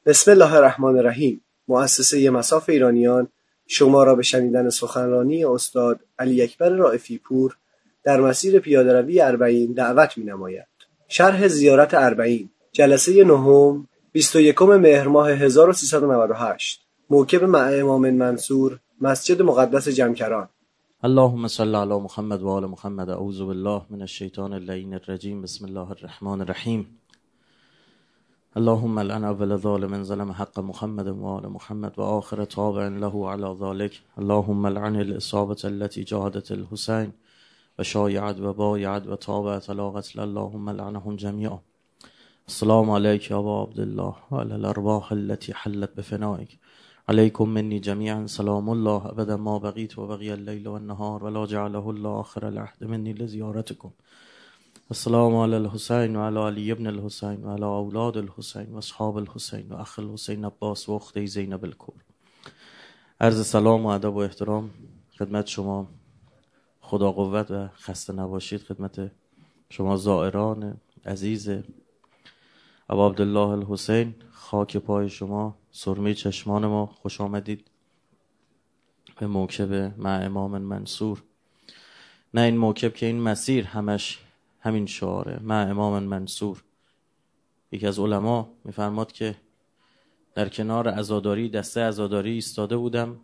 بسم الله الرحمن الرحیم. مؤسسه مصاف ایرانیان شما را به شنیدن سخنرانی استاد علی اکبر رائفی پور در مسیر پیاده‌روی اربعین دعوت می‌نماید. شرح زیارت اربعین، جلسه نهم، 21 مهر ماه 1398، موکب مع امام منصور، مسجد مقدس جمکران. اللهم صل علی محمد و آل محمد. اعوذ بالله من الشیطان اللعین الرجیم. بسم الله الرحمن الرحیم. اللهم لعن اول ظالم ظلم حق محمد و آل محمد و آخر تابع له علی ذلك. اللهم لعن الاصابة التي جاهدت الحسین و شایعت و بایعت و تابعت علی قتل. اللهم لعنهم جميعا. السلام علیک یا ابا عبدالله و علی الارواح التي حلت بفنائک. علیکم منی جمیعا سلام الله ابدا ما بقیت و بقی اللیل و النهار ولا جعله الله آخر العهد منی لزیارتکم. السلام علی الحسین و علی علی ابن الحسین و علی اولاد الحسین و اصحاب الحسین و اخ الحسین عباس و اخت زینب الکبری. عرض سلام و ادب و احترام خدمت شما، خدا قوت و خسته نباشید. خدمت شما زائران عزیز ابا عبدالله الحسین، خاک پای شما، سرمه چشمان ما، خوش آمدید به موکب مع امام منصور. نه این موکب که این مسیر همش همین شعاره، مع امام منصور. یکی از علما میفرماد که در کنار عزاداری، دسته عزاداری ایستاده بودم،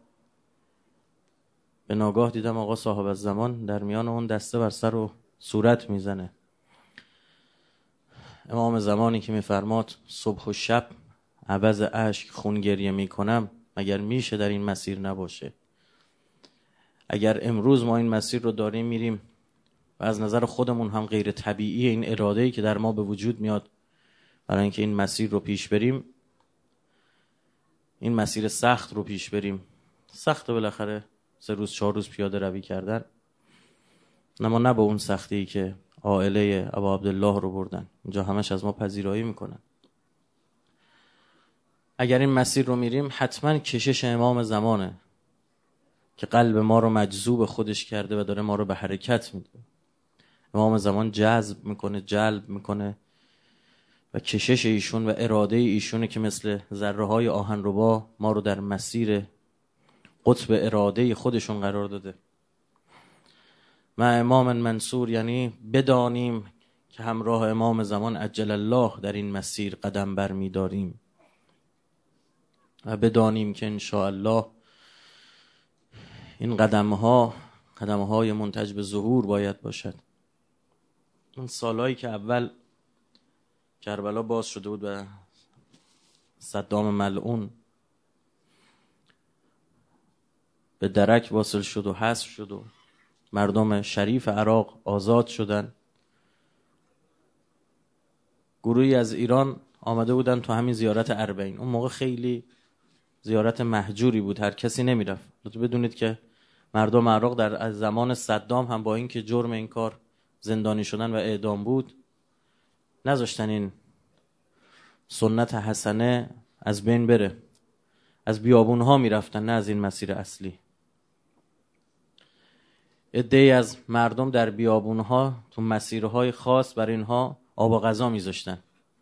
به ناگاه دیدم آقا صاحب الزمان در میان اون دسته بر سر و صورت میزنه. امام زمانی که میفرماد صبح و شب عوض اشک خون گریه میکنم، مگر میشه در این مسیر نباشه؟ اگر امروز ما این مسیر رو داریم میریم و از نظر خودمون هم غیر طبیعی این اراده‌ای که در ما به وجود میاد برای اینکه این مسیر رو پیش بریم، این مسیر سخت رو پیش بریم، سخت بالاخره 3 روز 4 روز پیاده روی کردن، اما نه به اون سختی که عائله ابا عبدالله رو بردن. اینجا همش از ما پذیرایی میکنن. اگر این مسیر رو میریم حتما کشش امام زمانه که قلب ما رو مجذوب خودش کرده و داره ما رو به حرکت میده. امام زمان جذب میکنه، جلب میکنه و کشش ایشون و اراده ایشونه که مثل ذره های آهنربا ما رو در مسیر قطب اراده خودشون قرار داده. مع امام منصور یعنی بدانیم که همراه امام زمان عجل الله در این مسیر قدم بر می داریم و بدانیم که انشاءالله این قدمهای منتج به ظهور باید باشد. این سالهایی که اول کربلا باز شده بود و صدام ملعون به درک واصل شد و حذف شد و مردم شریف عراق آزاد شدن، گروهی از ایران آمده بودن تو همین زیارت اربعین. اون موقع خیلی زیارت مهجوری بود، هر کسی نمیرفت. لطفا بدونید که مردم عراق در زمان صدام هم با اینکه جرم این کار زندانی شدن و اعدام بود، نذاشتن این سنت حسنه از بین بره. از بیابونها میرفتن، نه از این مسیر اصلی. عده‌ای از مردم در بیابونها تو مسیرهای خاص برای اینها آب و غذا میذاشتن.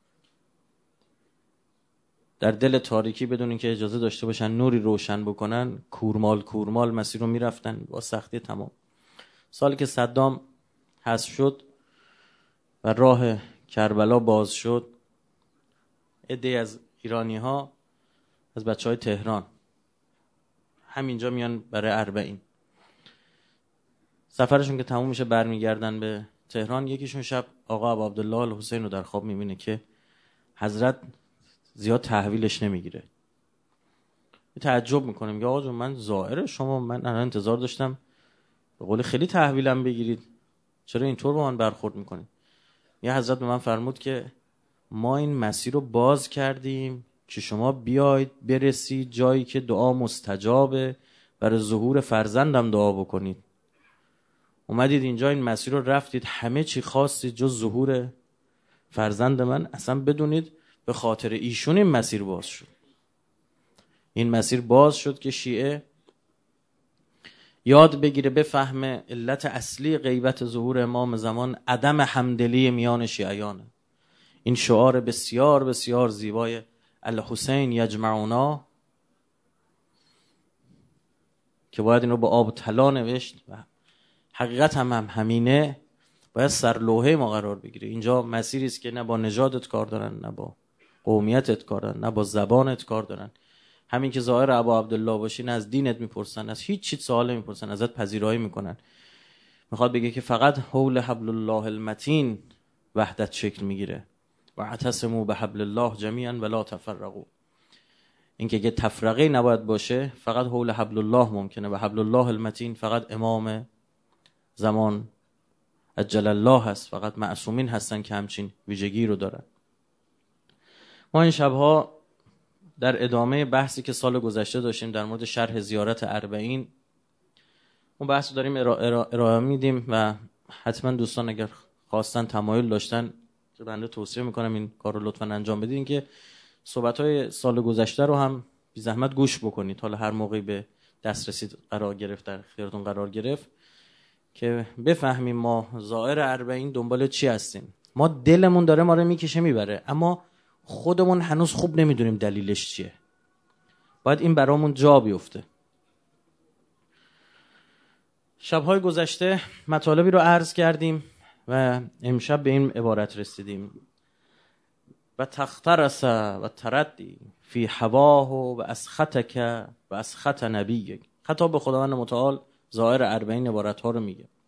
در دل تاریکی بدون اینکه اجازه داشته باشن نوری روشن بکنن، کورمال مسیر رو میرفتن با سختی تمام. سالی که صدام حذف شد و راه کربلا باز شد، عده‌ای از ایرانی ها از بچهای تهران همینجا میان برای اربعین. سفرشون که تموم میشه برمیگردن به تهران. یکیشون شب آقا ابا عبدالله الحسین رو در خواب میبینه که حضرت زیاد تحویلش نمیگیره. تعجب میکنه، میگه آقا جون من زائر شما، من الان انتظار داشتم به قول خیلی تحویلم بگیرید، چرا اینطور با من برخورد میکنید؟ یه حضرت به من فرمود که ما این مسیر رو باز کردیم که شما بیاید برسید جایی که دعا مستجابه، برای ظهور فرزندم دعا بکنید. اومدید اینجا این مسیر رو رفتید، همه چی خواستید جز ظهور فرزند من. اصلا بدونید به خاطر ایشون این مسیر باز شد. این مسیر باز شد که شیعه یاد بگیره، بفهمه علت اصلی غیبت ظهور امام زمان عدم همدلی میان شیعیانه. این شعار بسیار بسیار زیبای الحسین یجمعونا که باید این رو با آب طلا نوشت و حقیقت هم همینه، باید سرلوحه ما قرار بگیره. اینجا مسیری است که نه با نژادت کار دارن، نه با قومیتت کار دارن، نه با زبانت کار دارن. همین که ظاهر ابا عبدالله باشی نه از دینت میپرسن، از هیچ چیز سوال نمیپرسن، ازت پذیرایی میکنن. میخواد بگه که فقط حول حبل الله المتین وحدت شکل میگیره. و اعتصموا بحبل الله جمیعا ولا تفرقوا. این که تفرقه نباید باشه، فقط حول حبل الله ممکنه. و حبل الله المتین فقط امام زمان عجل الله هست، فقط معصومین هستن که همچین ویژگی رو دارن. ما این شبها در ادامه بحثی که سال گذشته داشتیم در مورد شرح زیارت اربعین، اون بحث رو داریم ارائه میدیم و حتما دوستان اگر خواستن تمایل داشتن که بنده توصیه میکنم این کار رو لطفا انجام بدین که صحبت‌های سال گذشته رو هم بی زحمت گوش بکنید. حالا هر موقعی به دسترسی قرار گرفت، در اختیارتون قرار گرفت، که بفهمیم ما زائر اربعین دنبال چی هستیم. ما دلمون داره ما رو میکشه میبره، اما خودمون هنوز خوب نمیدونیم دلیلش چیه. باید این برامون جا بیفته. شب‌های گذشته مطالبی رو عرض کردیم و امشب به این عبارت رسیدیم: و تخترس و تردی فی هواه و اسخطک و اسخط نبیک. خطاب به خداوند متعال زائر اربعین عبارت ها رو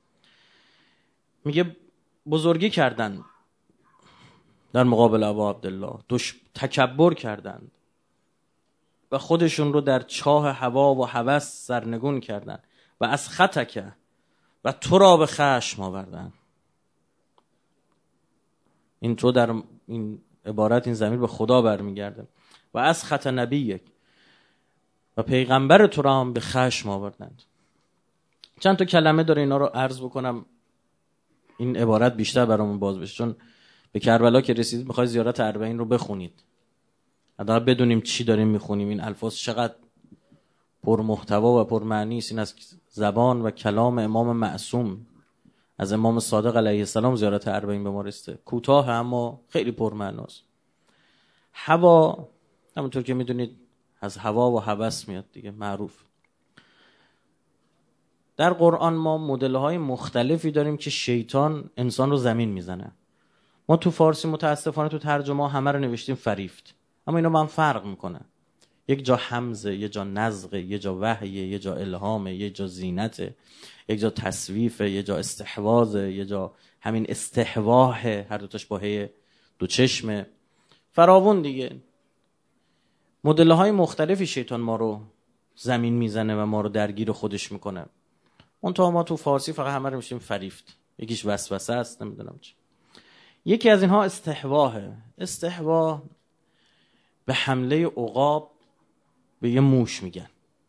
میگه بزرگی کردند در مقابل ابا عبدالله، تکبر کردند و خودشون رو در چاه هوا و هوس سرنگون کردند و از خطک و تو را به خشم آوردند. این تو در این عبارت این ضمیر به خدا برمیگرده. و از خط نبیک و پیغمبر تو را هم به خشم آوردند. چند تا کلمه داره اینا رو عرض بکنم این عبارت بیشتر برامون باز بشه، چون به کربلا که رسیدید میخوای زیارت اربعین رو بخونید، حداقل بدونیم چی داریم میخونیم، این الفاظ چقدر پر محتوا و پر معنی است. این از زبان و کلام امام معصوم، از امام صادق علیه السلام زیارت اربعین به ما رسیده. کوتاه اما خیلی پر معناست. هوا همونطور که میدونید از هوا و هوس میاد دیگه، معروف. در قرآن ما مدل‌های مختلفی داریم که شیطان انسان رو زمین میزنه. ما تو فارسی متاسفانه تو ترجمه همه رو نوشتیم فریفت، اما اینا با هم فرق میکنه. یک جا حمزه، یک جا نزغه، یک جا وحیه، یک جا الهامه، یک جا زینته، یک جا تصویفه، یک جا استحواذه، یک جا همین استحواهه، هر دوتاش با هی دو چشمه، فراوون دیگه. مدل‌های مختلفی شیطان ما رو زمین میزنه و ما رو درگیر خودش میکنه. اون تا ما تو فارسی فقط همه رو میشیم فریفت، یکیش وسوسه است، نمیدونم چی. یکی از اینها استحواهه. استحواه به حمله عقاب به یه موش میگن.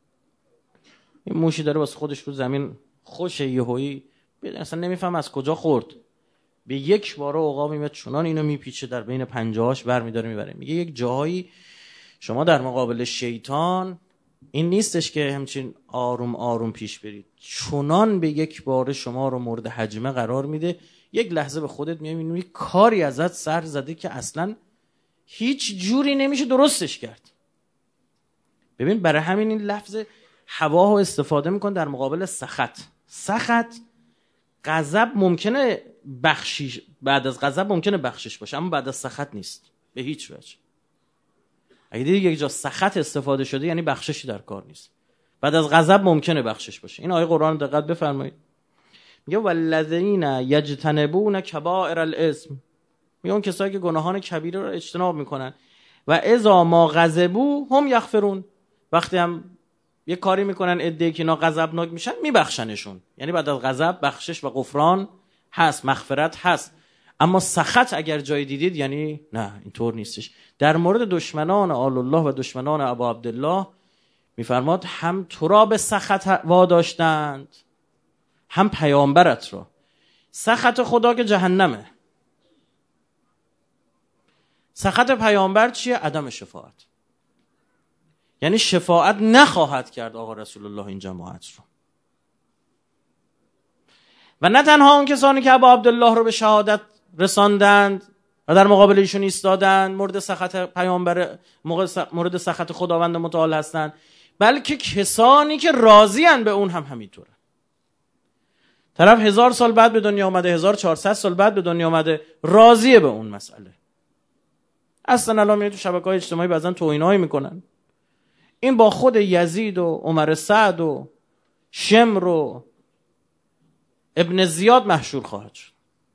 این موشی داره واسه خودش رو زمین خوشه، یهویی اصلا نمیفهم از کجا خورد، به یک بار عقاب میاد چنان اینو میپیچه در بین پنجه‌هاش برمیداره میبره. میگه یک جایی شما در مقابل شیطان این نیستش که همچین آروم آروم پیش برید، چنان به یک بار شما رو مورد هجمه قرار میده، یک لحظه به خودت میبینی کاری ازت سر زده که اصلا هیچ جوری نمیشه درستش کرد. ببین برای همین این لفظ هوا رو استفاده میکن در مقابل سخط. سخط غضب ممکنه بخشش، بعد از غضب ممکنه بخشش باشه، اما بعد از سخط نیست به هیچ وجه. اگه دیدی یک جا سخط استفاده شده یعنی بخششی در کار نیست. بعد از غضب ممکنه بخشش باشه. این آیه قرآن دقت بفرمایید. میگه والذین یجتنبون کبائر الاثم، میگه اون کسایی که گناهان کبیره رو اجتناب میکنن. و اذا ما غضبوا هم یغفرون، وقتی هم یه کاری میکنن عده‌ای که اینا غضبناک میشن میبخشنشون. یعنی بعد از غضب بخشش و غفران هست، مغفرت هست. اما سخط اگر جای دیدید یعنی نه، اینطور نیستش. در مورد دشمنان آل الله و دشمنان ابا عبدالله میفرماد هم تو را به سخط واداشتند هم پیامبرت را. سخط خدا که جهنمه، سخط پیامبر چیه؟ عدم شفاعت. یعنی شفاعت نخواهد کرد آقا رسول الله این جماعت رو. و نه تنها اون کسانی که ابا عبدالله رو به شهادت رساندند و در مقابل ایشون ایستادن، مورد سخط پیامبر، مورد سخط خداوند متعال هستن، بلکه کسانی که راضی‌اند به اون هم همینطوره. طرف 1000 سال بعد به دنیا اومده، 1400 سال بعد به دنیا اومده، راضیه به اون مسئله. اصلا الان میاد تو شبکه‌های اجتماعی بعضن توهینایی میکنن. این با خود یزید و عمر سعد و شمر و ابن زیاد محشور خواهد شد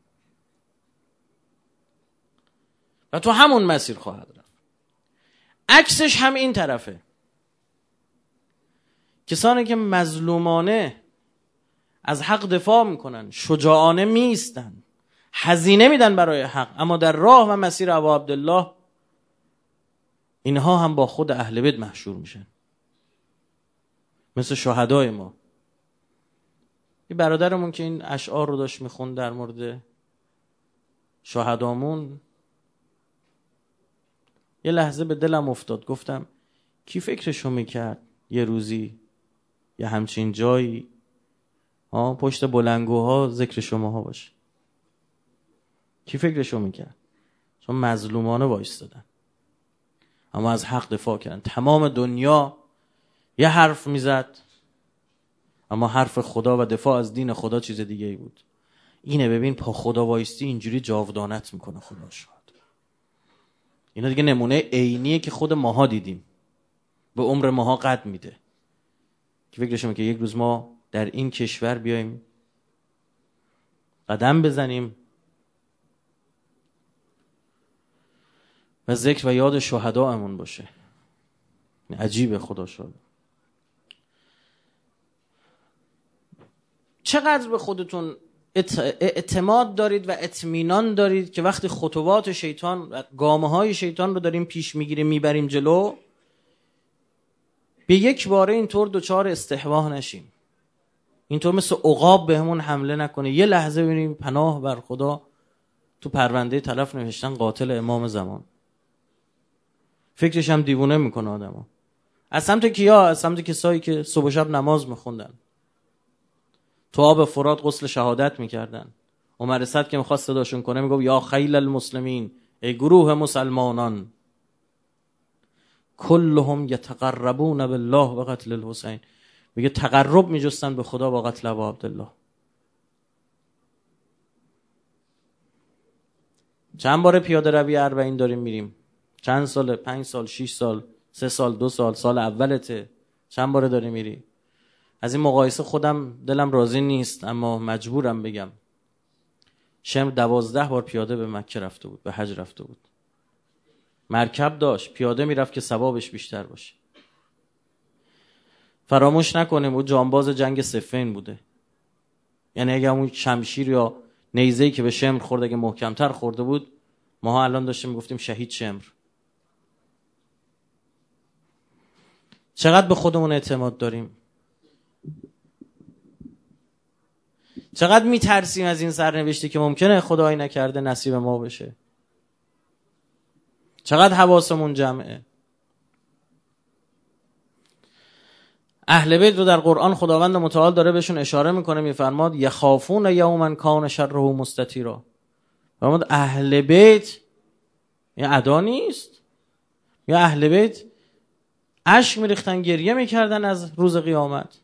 و تو همون مسیر خواهد رفت. عکسش هم این طرفه. کسانی که مظلومانه از حق دفاع میکنن، شجاعانه میستن، هزینه میدن برای حق، اما در راه و مسیر ابا عبدالله، اینها هم با خود اهل بیت محشور میشن، مثل شهدای ما. این برادرمون که این اشعار رو داشت میخوند در مورد شهدامون، یه لحظه به دلم افتاد، گفتم کی فکرشو میکرد یه روزی یه همچین جایی پشت بلندگوها ذکر شماها باشه؟ کی فکرشو میکرد؟ چون مظلومانه وایستادن اما از حق دفاع کردن. تمام دنیا یه حرف میزد اما حرف خدا و دفاع از دین خدا چیز دیگه ای بود. اینه، ببین پا خدا وایستی اینجوری جاودانت میکنه خدا شد. اینا دیگه نمونه عینیه که خود ماها دیدیم، به عمر ماها قد میده. که فکرشو میکنه یک روز ما در این کشور بیایم قدم بزنیم و ذکر و یاد شهداءمون باشه. عجیبه خدا شد. چقدر به خودتون اعتماد دارید و اطمینان دارید که وقتی خطوات شیطان و گامه‌های شیطان رو داریم پیش میگیریم میبریم جلو، به یک باره اینطور دوچار استحواح نشیم، اینطور مثل عقاب بهمون حمله نکنه. یه لحظه ببینیم پناه بر خدا، تو پرونده طرف نوشتن قاتل امام زمان. فکرش هم دیوونه میکنه آدمو. از سمت کیا؟ از سمت کسایی که صبح و شب نماز میخوندن، تو آب فرات غسل شهادت میکردن. عمر سعد که میخواست صداشون کنه میگفت یا خیل المسلمین، ای گروه مسلمانان، کلهم یتقربون بالله به قتل الحسین. میگه تقرب میجستن به خدا با قتل ابا عبدالله. چند بار پیاده روی اربعین داریم میریم؟ چند ساله؟ 5 سال، 6 سال، 3 سال، 2 سال، سال اولته؟ چند بار داری میری؟ از این مقایسه خودم دلم راضی نیست اما مجبورم بگم شمر 12 بار پیاده به مکه رفته بود، به حج رفته بود. مرکب داشت، پیاده میرفت که ثوابش بیشتر باشه. فراموش نکنیم او جانباز جنگ صفین بوده. یعنی اگه اون شمشیر یا نیزه‌ای که به شمر خورد اگه محکمتر خورده بود، ماها الان داشتیم میگفتیم شهید شمر. چقدر به خودمون اعتماد داریم؟ چقدر میترسیم از این سرنوشتی که ممکنه خدایی نکرده نصیب ما بشه؟ چقدر حواسمون جمعه؟ اهل بیت رو در قرآن خداوند متعال داره بهشون اشاره میکنه، میفرماد یخافون یوما کان شره مستطیرا. فرمود اهل بیت این ادا نیست، یا اهل بیت اشک میریختن، گریه میکردن از روز قیامت.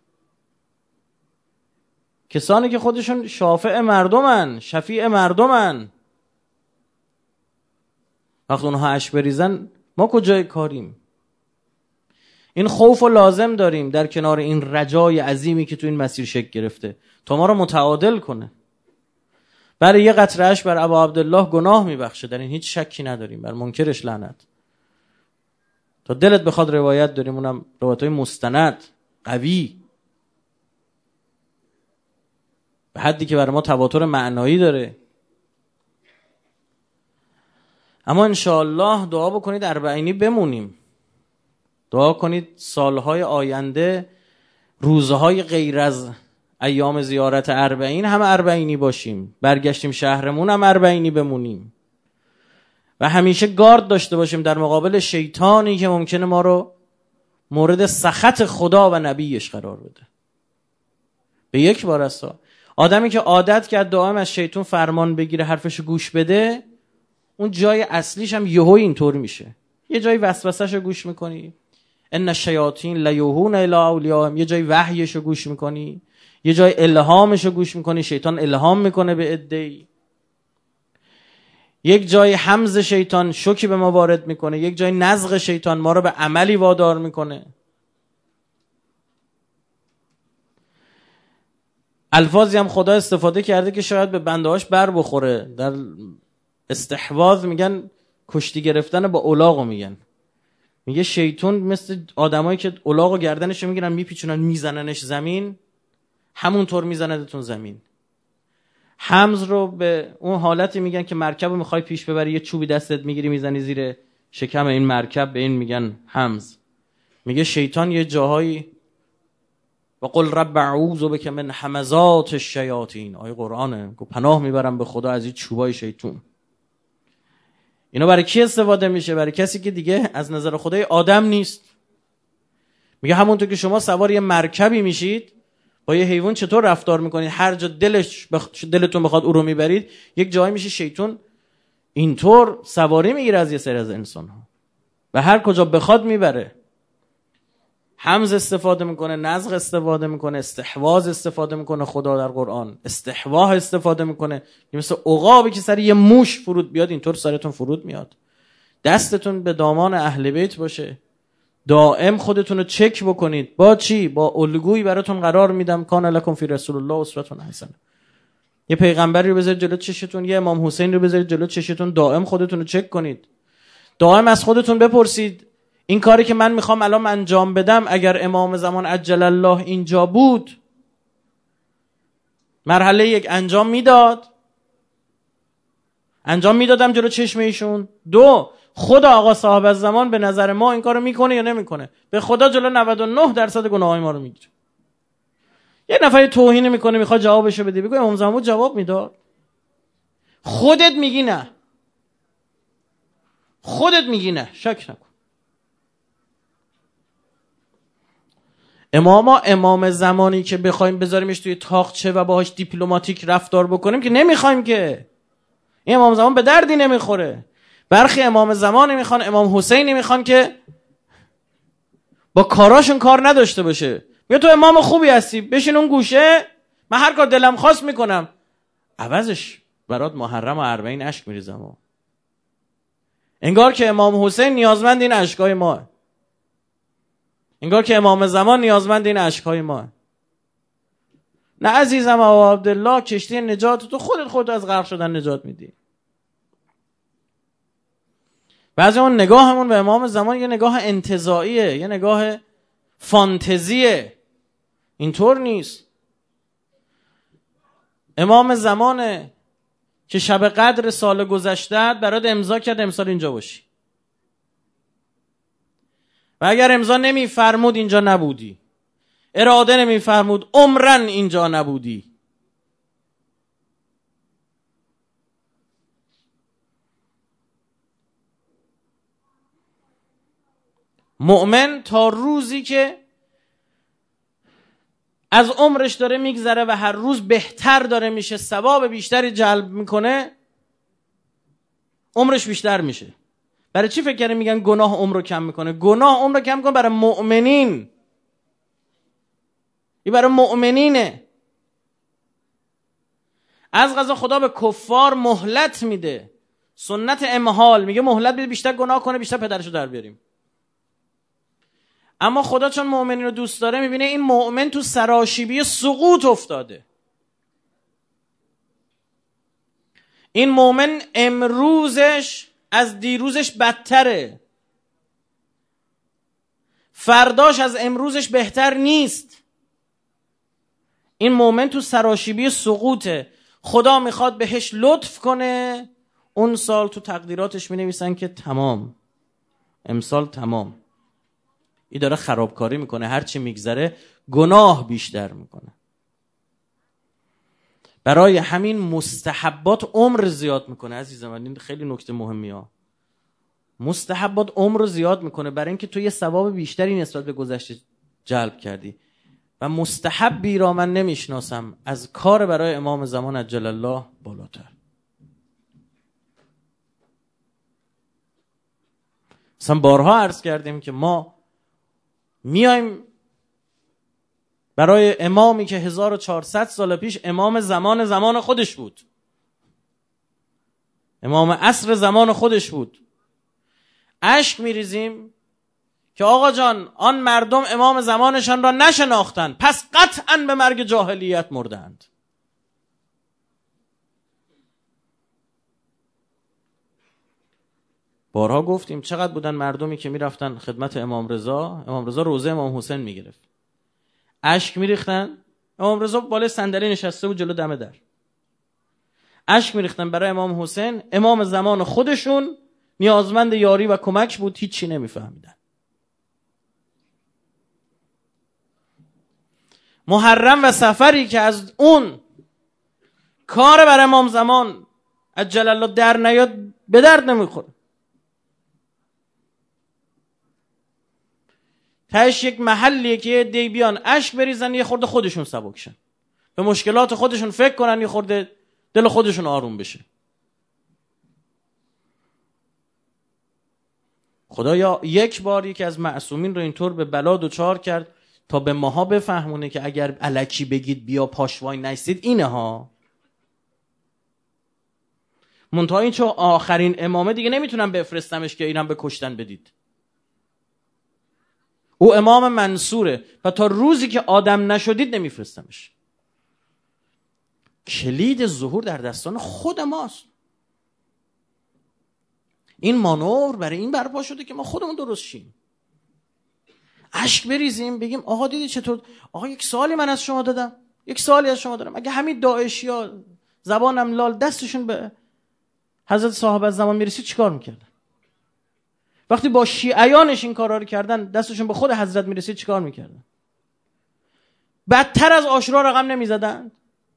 کسانی که خودشون شافع مردمن، شفیع مردمن، وقتی اونها اشک بریزن ما کجای کاریم؟ این خوف و لازم داریم در کنار این رجای عظیمی که تو این مسیر شکل گرفته تا ما رو متعادل کنه. برای یه قطره اشک بر ابا عبدالله گناه میبخشه، در این هیچ شکی نداریم، بر منکرش لعنت. تا دلت بخواد روایت داریم، اونم روایت‌های مستند قوی به حدی که برای ما تواتر معنایی داره. اما انشاءالله دعا بکنید اربعینی بمونیم. دعا کنید سالهای آینده، روزهای غیر از ایام زیارت اربعین هم اربعینی باشیم، برگشتیم شهرمون هم اربعینی بمونیم و همیشه گارد داشته باشیم در مقابل شیطانی که ممکنه ما رو مورد سخط خدا و نبیش قرار بده. به یک بار است. آدمی که عادت کرد دائم از شیطان فرمان بگیره، حرفشو گوش بده، اون جای اصلیش هم یهو اینطور میشه. یه جای وسوسه‌شو گوش میکنی، ان الشیاطین لیوحون الی اولیاءهم، یه جای وحیشو گوش میکنی، یه جای الهامشو گوش میکنی، شیطان الهام میکنه به عده‌ای، یک جای حمز شیطان شوکی به ما وارد میکنه، یک جای نزغ شیطان ما رو به عملی وادار میکنه. الفاظی هم خدا استفاده کرده که شاید به بنده‌هاش بر بخوره. در استحواذ میگن کشتی گرفتن با الاغو میگن. میگه شیطان مثل آدمایی که الاغو گردنشو میگیرن میپیچونن میزننش زمین، همونطور میزندتون زمین. حمز رو به اون حالتی میگن که مرکب رو میخوای پیش ببری، یه چوبی دستت میگیری میزنی زیر شکم این مرکب، به این میگن حمز. میگه شیطان یه جاهایی و قل رب اعوذ بک من همزات الشیاطین، آیه قرآنه، که پناه میبرم به خدا از این چوبای شیطان. اینا برای کی استفاده میشه؟ برای کسی که دیگه از نظر خدای آدم نیست. میگه همونطور که شما سوار یه مرکبی میشید، با یه حیوان چطور رفتار میکنید؟ هر جا دلتون بخواد او رو میبرید. یک جایی میشه شیطان اینطور سواری میگیره از یه سری از انسان ها و هر کجا بخواد میبره. حمز استفاده میکنه، نزغ استفاده میکنه، استحواذ استفاده میکنه خدا در قرآن، استحواه استفاده میکنه. مثل عقابی که سر یه موش فرود بیاد اینطور سرتون فرود میاد. دستتون به دامان اهل بیت باشه، دائم خودتون رو چک بکنید. با چی؟ با الگویی براتون قرار میدم، کان لکم فی رسول الله اسوه حسنه. یه پیغمبری رو بذارید جلو چشتون، یه امام حسین رو بذارید جلو چشتون، دائم خودتون رو چک کنید. دائم از خودتون بپرسید این کاری که من میخوام الان انجام بدم، اگر امام زمان عجل الله اینجا بود، مرحله یک انجام میدادم جلو چشم ایشون. دو، خدا آقا صاحب الزمان به نظر ما این کارو میکنه یا نمیکنه؟ به خدا جلو 99% گناهای ما رو میگیره. یه نفر توهین میکنه میخواد جوابشو بده، بگو امام زمان جواب میداد؟ خودت میگی نه، خودت میگی نه، شک نکن. امام زمانی که بخوایم بذاریمش توی تاقچه و باهاش دیپلماتیک رفتار بکنیم که نمیخوایم، که این امام زمان به دردی نمیخوره. برخی امام زمانی میخوان، امام حسینی میخوان که با کاراشون کار نداشته باشه. بیا تو امام خوبی هستی، بشین اون گوشه، من هر کار دلم خواست میکنم. عوضش برات محرم و 40 اشک میریزم. انگار که امام حسین نیازمند این اشکای ما، انگار که امام زمان نیازمند این اشکای ما. نه عزیزم ابا عبدالله، کشتی نجات تو خودت از غرق شدن نجات میدی. بعضی اون نگاهمون به امام زمان یه نگاه انتزاعیه، یه نگاه فانتزیه. اینطور نیست. امام زمانه که شب قدر سال گذشته برات امضا کرد امسال اینجا باشی، و اگر امضا نمیفرمود اینجا نبودی، اراده نمیفرمود عمرن اینجا نبودی. مؤمن تا روزی که از عمرش داره میگذره و هر روز بهتر داره میشه، ثواب بیشتری جلب میکنه، عمرش بیشتر میشه. برای چی فکر کردن میگن گناه عمر رو کم میکنه؟ گناه عمر رو کم میکنه برای مؤمنین. این برای مؤمنینه. از قضا خدا به کفار مهلت میده، سنت امهال، میگه مهلت بده بیشتر گناه کنه بیشتر پدرشو در بیاریم. اما خدا چون مؤمنین رو دوست داره، میبینه این مؤمن تو سراشیبی سقوط افتاده. این مؤمن امروزش از دیروزش بدتره، فرداش از امروزش بهتر نیست. این مؤمن تو سراشیبی سقوطه. خدا میخواد بهش لطف کنه، اون سال تو تقدیراتش مینویسن که تمام، امسال تمام. این داره خرابکاری میکنه، هرچی میگذره گناه بیشتر میکنه. برای همین مستحبات عمر زیاد میکنه. عزیزم این خیلی نکته مهمی ها. مستحبات عمر رو زیاد میکنه برای اینکه تو یه ثواب بیشتری نسبت به گذشته جلب کردی. و مستحبی را من نمیشناسم از کار برای امام زمان عجل الله بالاتر. مثلا بارها عرض کردیم که ما میایم برای امامی که 1400 سال پیش امام زمان خودش بود، امام عصر زمان خودش بود، اشک میریزیم که آقا جان آن مردم امام زمانشان را نشناختند، پس قطعاً به مرگ جاهلیت مردند. بارها گفتیم چقدر بودن مردمی که میرفتن خدمت امام رضا روزه امام حسین میگرفت، اشک میریختن، امام رضا بالای صندلی نشسته بود جلو دم در، اشک میریختن برای امام حسین، امام زمان خودشون نیازمند یاری و کمک بود، هیچی نمیفهمیدن. محرم و سفری که از اون کار برای امام زمان عجل الله در نیاد به درد نمیخوره. تاش یک محلیه که یه دی بیان اشک بریزن، یه خورده خودشون سبکشن، به مشکلات خودشون فکر کنن، یه خورده دل خودشون آروم بشه. خدایا یک بار یکی از معصومین رو اینطور به بلا دچار کرد تا به ماها بفهمونه که اگر الکی بگید بیا پاشوای نستید اینه ها. منتها این چون آخرین امامه دیگه نمیتونم بفرستمش که اینم به کشتن بدید. او امام منصوره و تا روزی که آدم نشدید نمیفرستمش. کلید ظهور در دستان خود ماست. این مانور برای این برپا شده که ما خودمون درست شیم، اشک بریزیم بگیم آقا دیدی چطور، آقا یک سوالی من از شما دادم، یک سوالی از شما دارم، اگه همین داعشیا زبانم لال دستشون به حضرت صاحب از زمان میرسید چیکار میکردن؟ وقتی با شیعیانش این کارا رو کردن دستشون به خود حضرت میرسید چیکار میکردن؟ بدتر از عاشورا رقم نمیزدن؟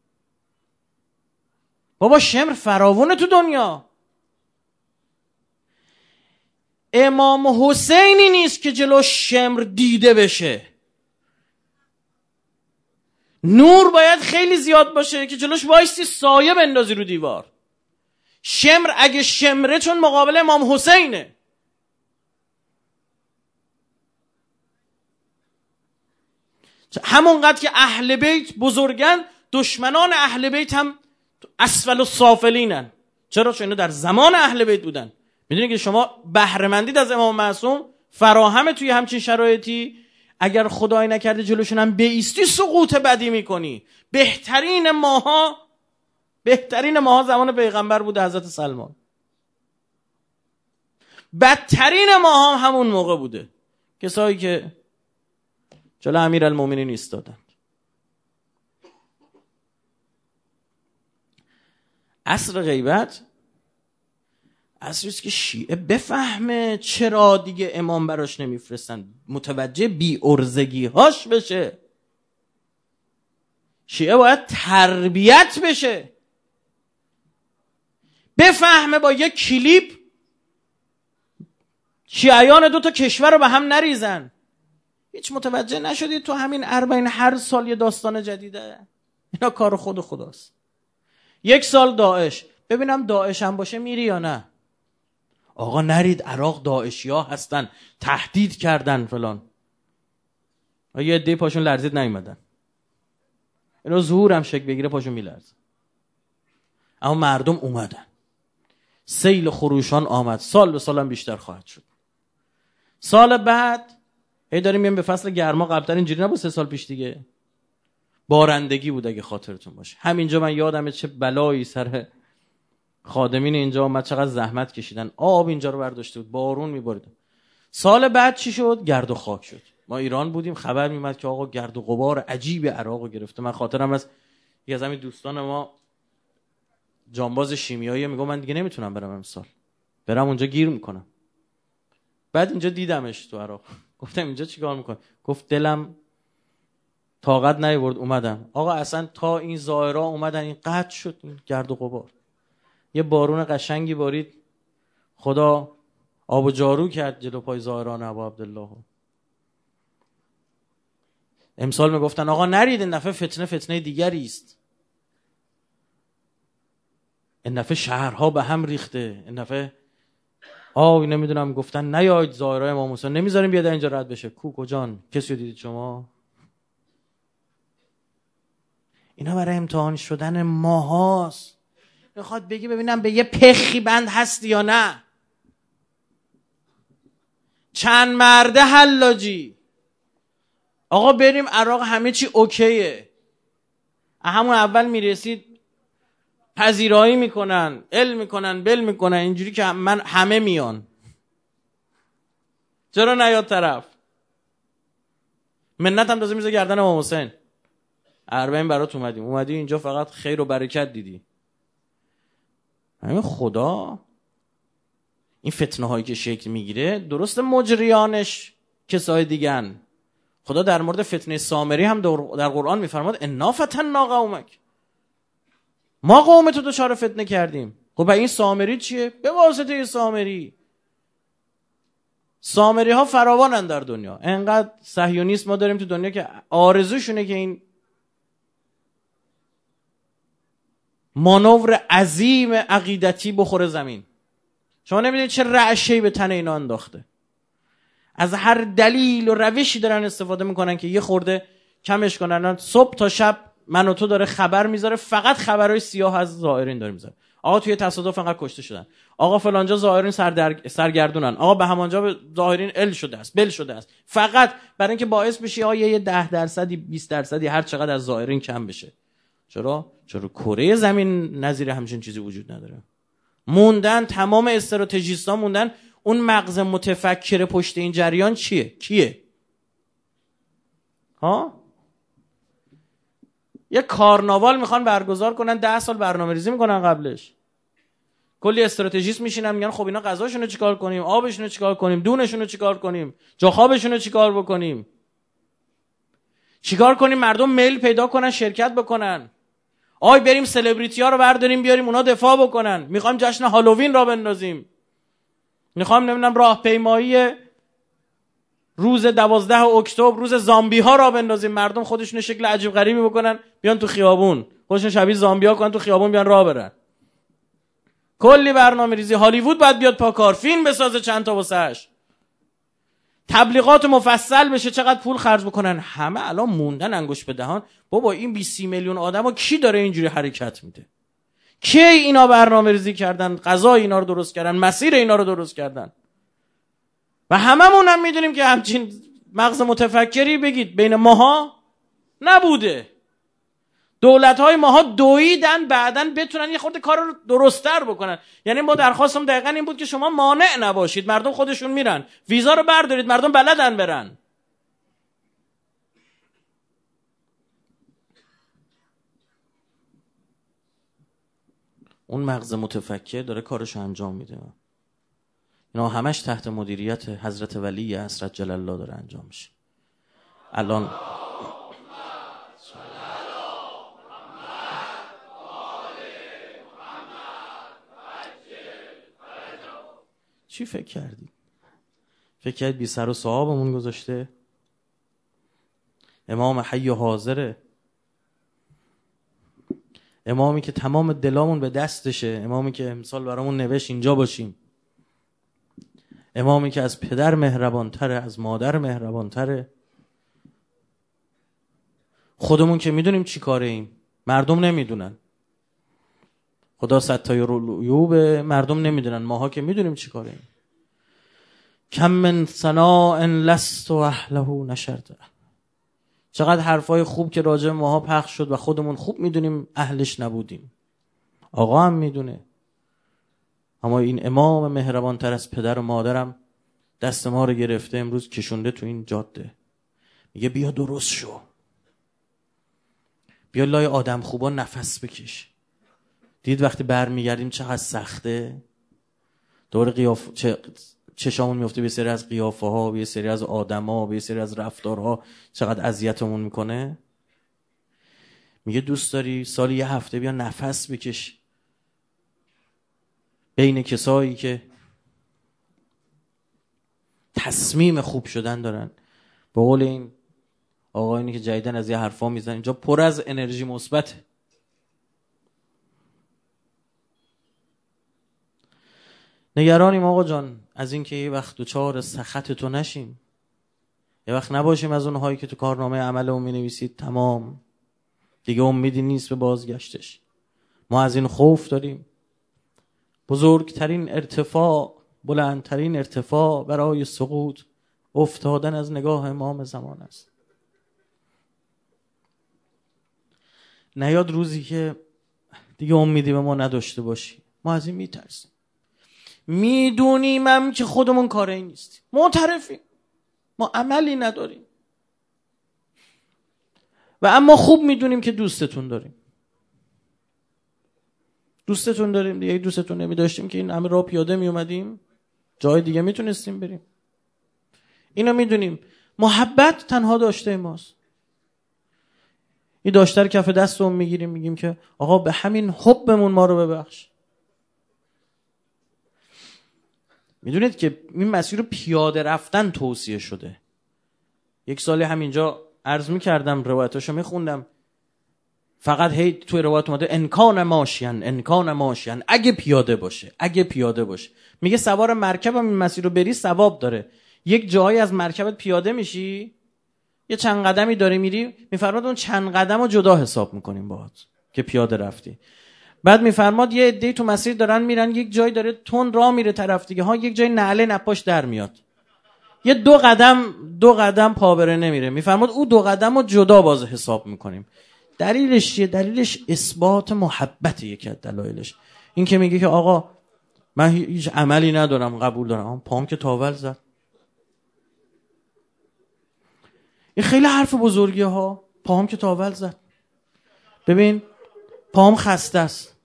بابا شمر فراوونه تو دنیا. امام حسینی نیست که جلو شمر دیده بشه. نور باید خیلی زیاد باشه که جلوش وایستی سایه بندازی رو دیوار. شمر اگه شمره چون مقابل امام حسینه. همونقدر که اهل بیت بزرگن، دشمنان اهل بیت هم اسفل السافلینن. چرا؟ چون اینا در زمان اهل بیت بودن. میدونی که شما بهره مندید از امام معصوم فراهمه توی همچین شرایطی، اگر خدای نکرده جلوشون هم بیستی سقوط بدی میکنی. بهترین ماها زمان پیغمبر بود حضرت سلمان، بدترین ماها همون موقع بوده کسایی که جلو امیرالمومنین ایستادن. عصر غیبت عصریست که شیعه بفهمه چرا دیگه امام براش نمیفرستن، متوجه بی ارزگی هاش بشه. شیعه باید تربیت بشه، بفهمه با یک کلیپ شیعیان 2 کشور رو به هم نریزن. هیچ متوجه نشدی تو همین 40 هر سال یه داستان جدیده؟ اینا کار خود خداست. 1 سال داعش، ببینم داعش هم باشه میری یا نه. آقا نرید، عراق داعشی ها هستن، تهدید کردن فلان. یه عده پاشون لرزید نیومدن. اینا ظهور هم شکل بگیره پاشون میلرزن. اما مردم اومدن، سیل خروشان آمد، سال به سال هم بیشتر خواهد شد. سال بعد داریم میایم به فصل گرما. قبلتر اینجوری نبود 3 سال پیش دیگه بارندگی بود اگه خاطرتون باشه. همینجا من یادمه چه بلایی سر خادمین اینجا اومد، چقدر زحمت کشیدن، آب اینجا رو برداشته بود، بارون میبارید. سال بعد چی شد؟ گرد و خاک شد. ما ایران بودیم، خبر میومد که آقا گرد و غبار عجیب عراقو گرفته. من خاطرم از یه از همین دوستان ما جانباز شیمیایی میگه من دیگه نمیتونم برم امسال، برم اونجا گیر میکنم. بعد اینجا دیدمش تو عراق، گفتم اینجا چیکار میکنی؟ گفت دلم طاقت نیاورد اومدم. آقا اصلا تا این زائرا اومدن این قطع شد این گرد و غبار. یه بارون قشنگی بارید، خدا آب و جارو کرد جلو پای زائران ابا عبدالله. امسال میگفتن آقا نرید، این دفعه فتنه دیگری است، این دفعه شهرها به هم ریخته، این دفعه نمیدونم گفتن نیاید زائرای امام حسین، نمیذاریم بیاد اینجا رد بشه. کجان؟ کسی رو دیدید شما؟ اینا برای امتحان شدن ماهاست. میخواد بگی ببینم به یه پخی بند هستی یا نه. چند مرده حلاجی. آقا بریم عراق همه چی اوکیه. همون اول میرسید پذیرایی میکنن، ال میکنن، بل میکنن، اینجوری که من همه میان. چرا نیاد طرف؟ منت هم تازه میزه گردن امام حسین. اربعین برات اومدی اینجا فقط خیر و برکت دیدی. همین خدا این فتنه هایی که شکل میگیره، درست مجریانش کسای دیگن. خدا در مورد فتنه سامری هم در قرآن میفرماد انا فتنا قومک، ما قوم تو دچار فتنه کردیم. خب این سامری چیه؟ به واسطه سامری ها فراوانن در دنیا. انقدر صهیونیسم ما داریم تو دنیا که آرزوشونه که این مانور عظیم عقیدتی بخوره زمین. شما نمیدونید چه رعشه‌ای به تن اینا انداخته. از هر دلیل و روشی دارن استفاده میکنن که یه خورده کمش کنن. صبح تا شب من و تو داره خبر میذاره، فقط خبرهای سیاه از زائرین داره میذاره. آقا توی تصادف انقدر کشته شدن، آقا فلانجا زائرین سرگردونن، آقا به همانجا به زائرین ال شده است، بل شده است، فقط برای اینکه باعث بشه آقا یه 10%، 20%، هر چقدر از زائرین کم بشه. چرا کره زمین نظیر همچین چیزی وجود نداره. موندن تمام استراتژیست‌ها موندن اون مغز متفکر پشت این جریان کیه؟ یه کارناوال میخوان برگزار کنن، 10 سال برنامه‌ریزی میکنن قبلش. کلی استراتژیست میشینن میگن خب اینا غذاشون رو چیکار کنیم، آبشون رو چیکار کنیم، دونشون رو چیکار کنیم، جا خوابشون رو چیکار بکنیم، چیکار کنیم مردم میل پیدا کنن شرکت بکنن. بریم سلبریتی ها رو برداریم بیاریم اونا دفاع بکنن. میخوایم جشن هالووین را بندازیم. میخوایم نمیدونم راهپیمایی روز 12 اکتبر، روز زامبی ها را بندازیم. مردم خودشون شکل عجیب غریبی بکنن بیان تو خیابون، خودشون شبیه زامبی ها کنن تو خیابون بیان راه برن. کلی برنامه ریزی. هالیوود باید بیاد پاکار، فیلم بسازه چند تا واسش، تبلیغات مفصل بشه، چقدر پول خرج بکنن. همه الان موندن انگوش به دهان. بابا این 20 میلیون آدمو کی داره اینجوری حرکت میده؟ کی اینا برنامه ریزی کردن، غذا اینا رو درست کردن، مسیر اینا رو درست کردن؟ و هممون هم میدونیم که همچین مغز متفکری بگید بین ماها نبوده. دولت‌های ماها دویدن بعدن بتونن یه خورده کار رو درست‌تر بکنن. یعنی ما درخواستم دقیقاً این بود که شما مانع نباشید، مردم خودشون میرن، ویزا رو بردارید، مردم بلدن برن. اون مغز متفکر داره کارشو انجام میده. اینا همش تحت مدیریت حضرت ولی حضرت جل الله داره انجام میشه. الان چی فکر کردی؟ فکر کردی بی سر و صاحبمون گذاشته؟ امام حی و حاضره، امامی که تمام دلامون به دستشه، امامی که امسال برامون نوشت اینجا باشیم، امامی که از پدر مهربانتره، از مادر مهربانتره. خودمون که میدونیم چی کاره ایم، مردم نمیدونن. خدا ستایر العیوب، مردم نمیدونن، ماها که میدونیم چی کاره ایم. کم من ثناء لست اهله نشرته. چقدر حرفای خوب که راجع به ماها پخش شد و خودمون خوب میدونیم اهلش نبودیم. آقا هم میدونه. اما این امام مهربان تر از پدر و مادرم دست ما رو گرفته امروز کشونده تو این جاده، میگه بیا درست شو، بیا لای آدم خوبا نفس بکش. دید وقتی برمیگردیم چقدر سخته، دور چشامون میفته به سری از قیافه ها، به سری از آدم ها، به سری از رفتارها، چقدر اذیتمون میکنه. میگه دوست داری سالی یه هفته بیا نفس بکش بین کسایی که تصمیم خوب شدن دارن. به قول این آقایونی که جدیدن از یه حرفا میزنن، اینجا پر از انرژی مثبته. نگرانیم آقا جان از اینکه یه وقت دوچار سخط تو نشیم، یه وقت نباشیم از اونهایی که تو کارنامه عملمون می‌نویسید تمام دیگه امیدی نیست به بازگشتش. ما از این خوف داریم. بزرگترین ارتفاع، بلندترین ارتفاع برای سقوط افتادن از نگاه امام زمان است. نیاد روزی که دیگه امیدی به ما نداشته باشی. ما از این میترسیم. میدونیم که خودمون کاری نیستیم، معترفیم، ما عملی نداریم و اما خوب میدونیم که دوستتون داریم. دوستتون داریم دیگه. دوستتون نمیداشتیم که این همه راه پیاده میومدیم، جای دیگه میتونستیم بریم. اینو میدونیم. محبت تنها داشته ماست. این داشته رو کف دستمون میگیریم، میگیم که آقا به همین حبمون ما رو ببخش. میدونید که این مسیر رو پیاده رفتن توصیه شده. یک سالی همینجا عرض میکردم، روایتاشو میخوندم، فقط هی توی روایت اومده انکان ماشین، اگه پیاده باشه. میگه سوار مرکب هم این مسیر رو بری ثواب داره. یک جایی از مرکبت پیاده میشی، یه چند قدمی داری میری، میفرماد اون چند قدم رو جدا حساب میکنیم باهات که پیاده رفتی. بعد میفرماد یه عده‌ای تو مسیر دارن میرن، یک جایی داره تون راه میره طرف دیگه ها، یک جای نعله نپاش در میاد، یه دو قدم پا بره نمیره. میفرماد او 2 قدم رو جدا باز حساب میکنیم. دلیلش چیه؟ دلیلش اثبات محبت. یکی از دلایلش این که میگه که آقا من هیچ عملی ندارم، قبول دارم، پام که تاول زد. این خیلی حرف بزرگیه ها. پام که تاول زد. ببین پام خسته است،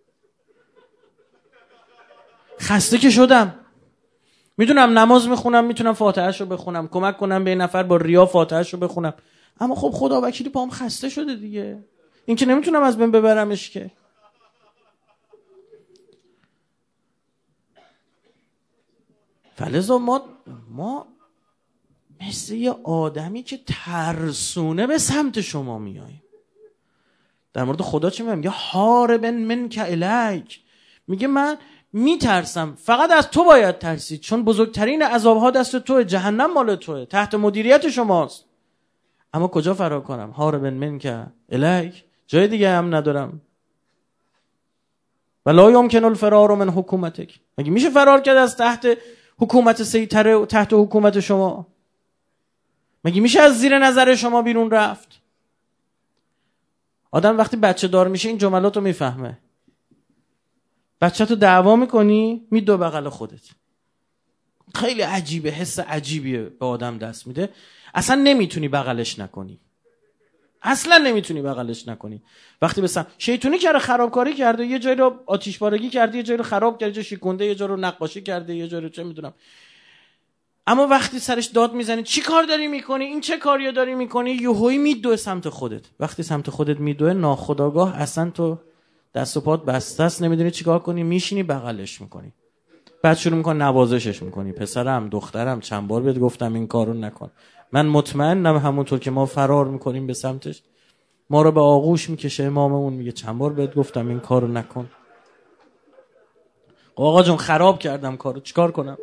خسته که شدم، میدونم نماز میخونم، میتونم فاتحه‌شو بخونم، کمک کنم به این نفر با ریا فاتحه‌شو بخونم، اما خب خدا وکیلی پام خسته شده دیگه. این که نمیتونم از بین ببرمش که. فلذا ما مثل یه آدمی که ترسونه به سمت شما میاییم. در مورد خدا چی میگه؟ حاربا منک الیک. میگه من میترسم، فقط از تو باید ترسید، چون بزرگترین عذابها دست توه، جهنم مال توه، تحت مدیریت شماست. اما کجا فرار کنم؟ حاربا منک الیک، جای دیگه هم ندارم. ولا یمکن الفرار من حکومتک. مگه میشه فرار کرد از تحت حکومت سیطره و تحت حکومت شما؟ مگه میشه از زیر نظر شما بیرون رفت؟ آدم وقتی بچه دار میشه این جملات رو میفهمه. بچه تو دعوا میکنی میدو بغل خودت. خیلی عجیبه، حس عجیبیه به آدم دست میده. اصلا نمیتونی بغلش نکنی. وقتی بسن شیطونی کرده، خرابکاری کرده، یه جایی رو آتش بارگی کرده، یه جایی رو خراب کرده، یه جایی شیکونده، یه جایی رو نقاشی کرده، یه جایی رو چه میدونم. اما وقتی سرش داد میزنی چی کار داری میکنی، این چه کاریو داری میکنی، یهویی میدوه سمت خودت. وقتی سمت خودت میدوه ناخودآگاه اصلا تو دست و پات بسته است، نمیدونی چیکار کنی، میشینی بغلش میکنی. بعد شروع میکنی نوازشش میکنی. پسرم، دخترم، چند بار بهت گفتم این کارو نکن. من مطمئنم همونطور که ما فرار میکنیم به سمتش، ما رو به آغوش میکشه. اماممون میگه چند بار بهت گفتم این کارو نکن. آقا جون خراب کردم کارو، چیکار کنم؟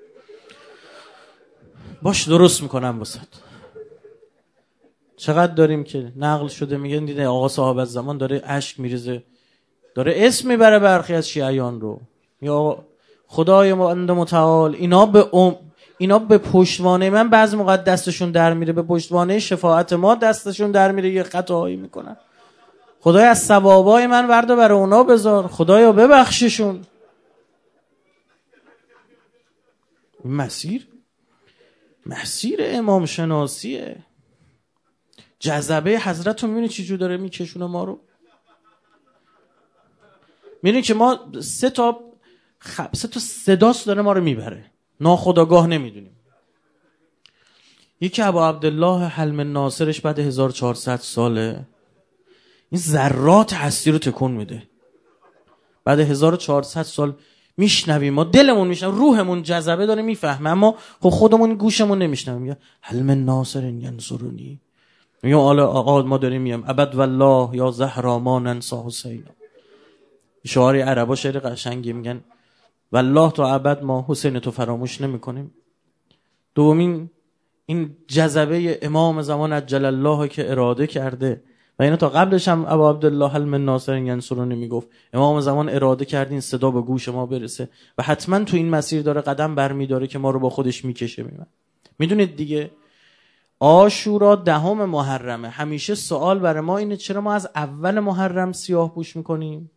باش درست میکنم واسات. چقدر داریم که نقل شده میگن دیده آقا صاحب الزمان داره اشک میریزه، داره اسم میبره برخی از شیعیان رو. یا خدای متعال اینا به پشتوانه من بعضی موقع دستشون در میره، به پشتوانه شفاعت ما دستشون در میره، یه خطاهایی میکنن. خدای از ثوابای من ورده برای اونا بذار، خدایا ببخششون. مسیر امام شناسیه. جذبه حضرت رو میبینی چی جو داره میکشونه ما رو. میبینی که ما سه تا صداست داره ما رو میبره، ناخودآگاه نمیدونیم. یکی ابو عبدالله حلم ناصرش بعد 1400 ساله این ذرات هستی رو تکون میده. بعد 1400 سال میشنویم، ما دلمون میشنویم، روحمون جذبه داره میفهمه، اما خودمون گوشمون نمیشنویم. میگه حلم ناصر ینصرونی. میگه آقا ما داریم میگیم ابد والله یا زهرا ما ننسا حسین. شعاری عربا شعر قشنگی میگن والله تا ابد ما حسین تو فراموش نمی‌کنیم. دومین این جذبه امام زمان عجل الله که اراده کرده و اینو تا قبلش هم ابا عبدالله حلم ناصر ینصرونی میگفت امام زمان اراده کرد این صدا به گوش ما برسه و حتما تو این مسیر داره قدم برمیداره که ما رو با خودش میکشه. میدونید دیگه عاشورا 10 محرمه. همیشه سوال برای ما اینه چرا ما از اول محرم سیاه پوش میکنیم؟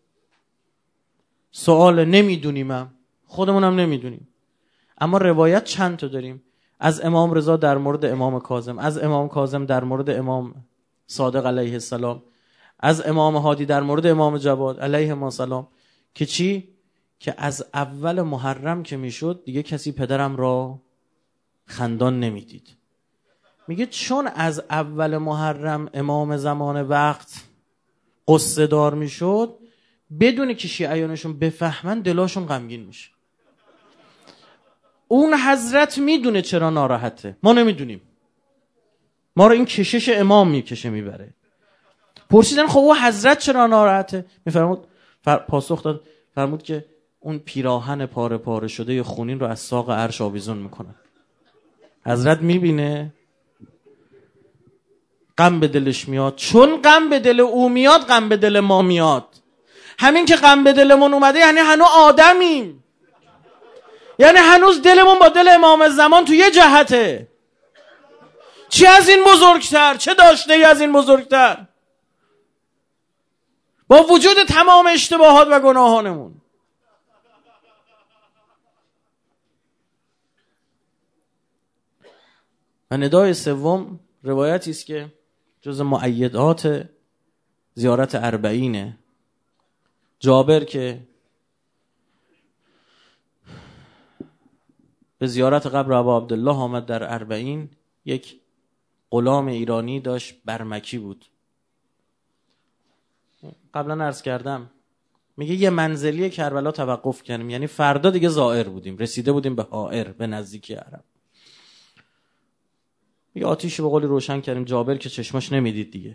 سوال نمیدونیم، خودمونم نمیدونیم. اما روایت چند تا داریم، از امام رضا در مورد امام کاظم، از امام کاظم در مورد امام صادق علیه السلام، از امام هادی در مورد امام جواد علیه السلام، که چی؟ که از اول محرم که میشد دیگه کسی پدرم را خندان نمیدید. میگه چون از اول محرم امام زمان وقت قصه دار میشد، بدون که شیعیانشون بفهمن دلاشون غمگین میشه. اون حضرت میدونه چرا ناراحته، ما نمیدونیم. ما رو این کشش امام میکشه میبره. پرسیدن خب او حضرت چرا ناراحته؟ میفرمود پاسخ داد، فرمود که اون پیراهن پاره پاره شده خونین رو از ساق عرش آویزون میکنه. حضرت میبینه غم به دلش میاد، چون غم به دل او میاد غم به دل ما میاد. همین که غم به دلمون اومده یعنی هنوز آدمیم، یعنی هنوز دلمون با دل امام زمان تو یه جهته. چی از این بزرگتر؟ چه داشته ای از این بزرگتر؟ با وجود تمام اشتباهات و گناهانمون. و ندای سوم روایتی است که جز مؤیدات زیارت اربعینه. جابر که به زیارت قبر ابا عبدالله آمد در اربعین، یک غلام ایرانی داشت، برمکی بود. قبلا عرض کردم میگه یه منزلی کربلا توقف کردیم، یعنی فردا دیگه زائر بودیم، رسیده بودیم به حائر، به نزدیکی عرب. یه آتیشی به قولی روشن کردیم. جابر که چشماش نمیدید دیگه،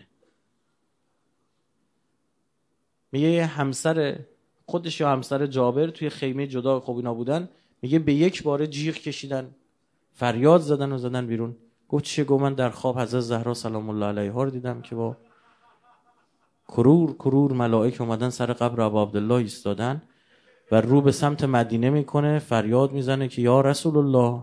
میگه یه همسر خودش یا همسر جابر توی خیمه جدا خوب اینا بودن، میگه به یک باره جیغ کشیدن، فریاد زدن و زدن بیرون. گفت چیه؟ گفت من در خواب حضرت زهرا سلام الله علیها رو دیدم که با کرور کرور ملائک اومدن سر قبر ابا عبدالله ایستادن و رو به سمت مدینه میکنه، فریاد میزنه که یا رسول الله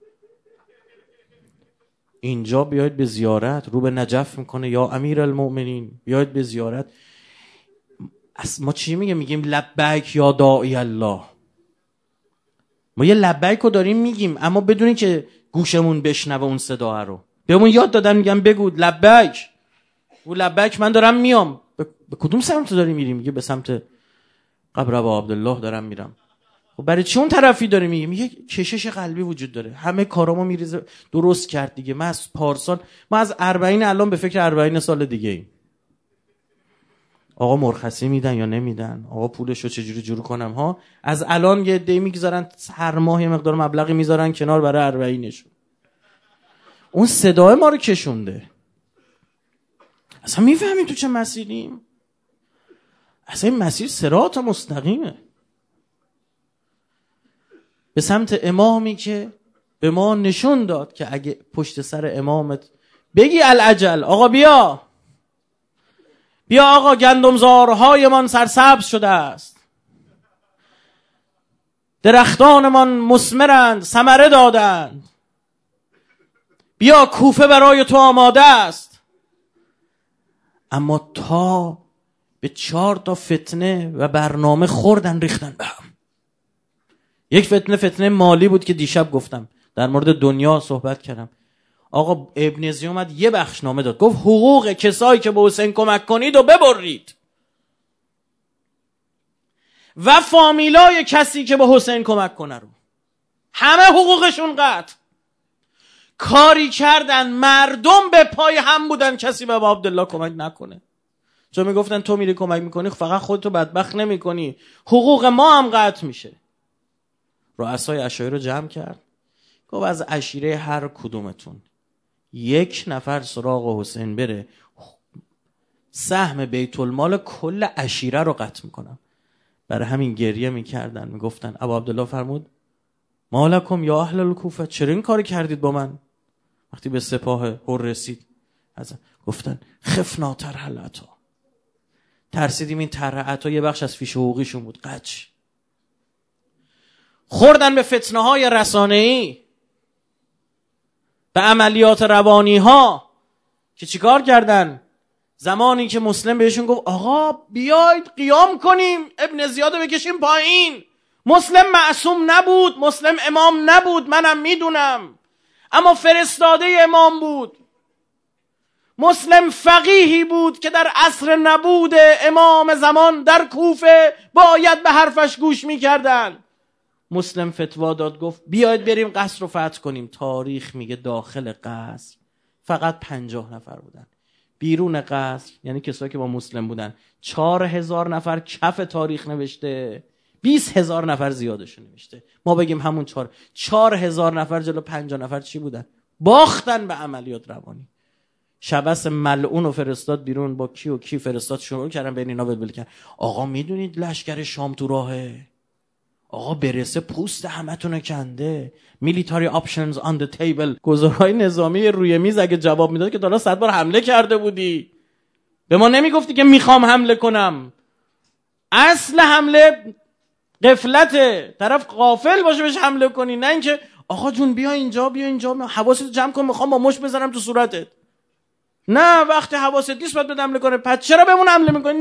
اینجا بیاید به زیارت. رو به نجف میکنه، یا امیر المؤمنین بیاید به زیارت. ما چی میگیم لبیک یا داعی الله. ما یه لبیک رو داریم میگیم، اما بدونی که گوشمون بشنوه اون صدا رو. بهمون یاد دادن میگم بگو لبیک. و لبیک من دارم میام. به کدوم سمت داری میری؟ میگه به سمت قبر ابا عبدالله دارم میرم. خب برای چی اون طرفی داری میگی؟ میگه کشش قلبی وجود داره، همه کارامو میریزه درست کرد دیگه. ما از پارسال، ما از 40 الان به فکر 40 سال دیگه ایم. آقا مرخصی میدن یا نمیدن؟ آقا پولشو چجوری جور کنم ها؟ از الان یه عده‌ای میگذارن هر ماه یه مقدار مبلغی میذارن کنار برای 40 اون صدای ما رو کشونده. اصلا میفهمیم تو چه مسیریم؟ اصلا این مسیر صراط مستقیمه به سمت امامی که به ما نشون داد که اگه پشت سر امامت بگی العجل، آقا بیا آقا گندمزارهایمان سرسبز شده است، درختانمان مثمرند، ثمره دادند، بیا کوفه برای تو آماده است. اما تا به 4 فتنه و برنامه خوردن، ریختن به هم. یک فتنه مالی بود که دیشب گفتم، در مورد دنیا صحبت کردم. آقا ابن زیاد اومد یه بخشنامه داد، گفت حقوق کسایی که به حسین کمک کنید و ببرید و فامیلای کسی که به حسین کمک کنه رو، همه حقوقشون قطع. کاری کردن مردم به پای هم بودن کسی به عبدالله کمک نکنه، چون میگفتن تو میری کمک میکنی فقط خودتو بدبخت نمیکنی، حقوق ما هم قطع میشه. رؤسای عشایر رو جمع کرد، گفت از عشیره هر کدومتون 1 نفر سراغ حسین بره، سهم بیت المال کل عشیره رو قطع میکنم. برای همین گریه میکردن، میگفتن ابا عبدالله فرمود مالکم یا اهل الکوفه، چرا این کاری کردید با من؟ وقتی به سپاه هر رسید گفتن خفنا طرح العطا، ترسیدیم این طرح عطا یه بخش از فیش حقوقیشون بود. قچ خوردن به فتنه های رسانه‌ای، به عملیات روانی ها که چیکار کردن؟ زمانی که مسلم بهشون گفت آقا بیاید قیام کنیم، ابن زیاد رو بکشیم پایین، مسلم معصوم نبود، مسلم امام نبود، منم میدونم، اما فرستاده امام بود. مسلم فقیهی بود که در عصر نبود امام زمان در کوفه باید به حرفش گوش میکردن. مسلم فتوا داد، گفت بیاید بریم قصر رو فتح کنیم. تاریخ میگه داخل قصر فقط 50 نفر بودن، بیرون قصر یعنی کسایی که با مسلم بودن 4000 نفر کف تاریخ نوشته، 20000 نفر زیادش نوشته. ما بگیم همون 4000 نفر جلو 50 نفر چی بودن؟ باختن به عملیات روانی. شبس ملعون و فرستاد بیرون، با کی و کی فرستاد، شروع کردن بین اینا بلبل کردن. آقا میدونید لشکر شام تو راهه، آقا برسه پوست همتون کنده، میلیتاری آپشنز آن دی تیبل، گزارهای نظامی روی میز. اگه جواب میداد که تا 100 بار حمله کرده بودی، به ما نمیگفتی که میخوام حمله کنم. اصل حمله غفلته، طرف غافل باشه بهش حمله کنی، نه اینکه آقا جون بیا اینجا بیا اینجا، حواست جمع کن میخوام با مش بزنم تو صورتت. نه وقتی حواست نیست باید به حمله کنه. پس چرا بهمون حمله میکنه؟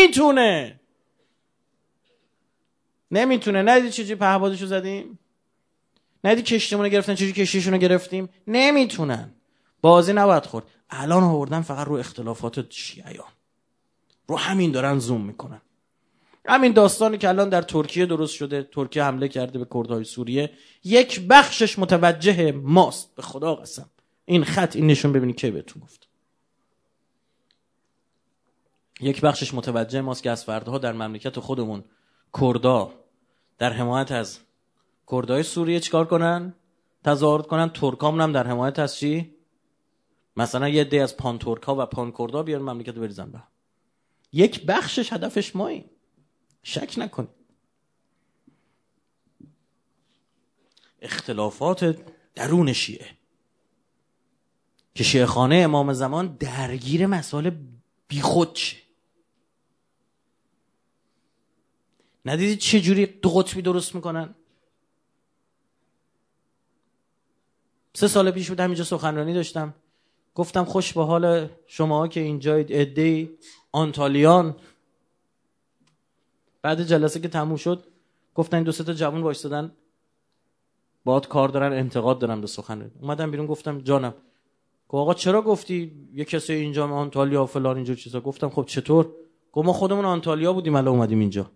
نمیتونه. ندید چجوری پهپادشو زدیم؟ ندید کشتیمونو گرفتن چجوری کشتیشونو گرفتیم؟ نمیتونن. بازی نباید خورد. الان آوردن فقط رو اختلافات شیعیان، رو همین دارن زوم میکنن. همین داستانی که الان در ترکیه درست شده، ترکیه حمله کرده به کردهای سوریه، یک بخشش متوجه ماست، به خدا قسم. این خط این نشون ببینید که بهتون گفت، یک بخشش متوجه ماست که از فردها در مملکت خودمون کردا در حمایت از کردهای سوریه چیکار کنن؟ تظاهرات کنن. ترکامون هم در حمایت از چی؟ مثلا یه عده از پان ترکا و پان کردا بیان مملکت رو بریزن به هم. یک بخشش هدفش ماییم، شک نکن. اختلافات درون شیعه که شیعه خانه امام زمان درگیر مسائل بیخود شه. ندیدید چه جوری دو قطبی درست میکنن؟ 3 سال پیش بود همینجا سخنرانی داشتم، گفتم خوش به حال شما که اینجایید، عده‌ای آنتالیان. بعد جلسه که تموم شد گفتن 2-3 تا جوان وایسادن باهات کار دارن، انتقاد دارن به سخنرانی. اومدم بیرون گفتم جانم، گفت آقا چرا گفتی یه کسی اینجا آنتالیا و فلان اینجور چیزا؟ گفتم خب چطور؟ گفت ما خودمون آنتالیا بودیم الان اومدیم اینجا.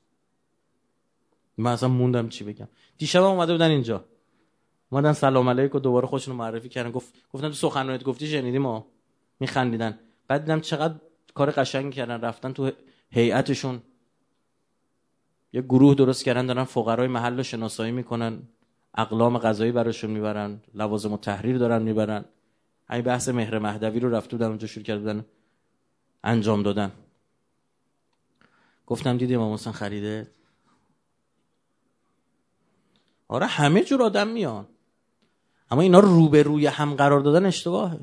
من اصلا موندم چی بگم. دیشب اومده بودن اینجا، اومدن سلام علیک و دوباره خودشون رو معرفی کردن. گفتم تو سخنرانیت گفتی شنیدیم، ما میخندیدن. بعد دیدم چقدر کار قشنگی کردن، رفتن تو هیئتشون یه گروه درست کردن، دارن فقرای محل رو شناسایی میکنن، اقلام غذایی براشون میبرن، لوازم التحریر دارن میبرن. همین بحث مهر مهدوی رو رفته بودن اونجا شروع کردن انجام دادن. گفتم دیدی امام حسین خریده؟ آره همه جور آدم میان، اما اینا رو به روی هم قرار دادن اشتباهه.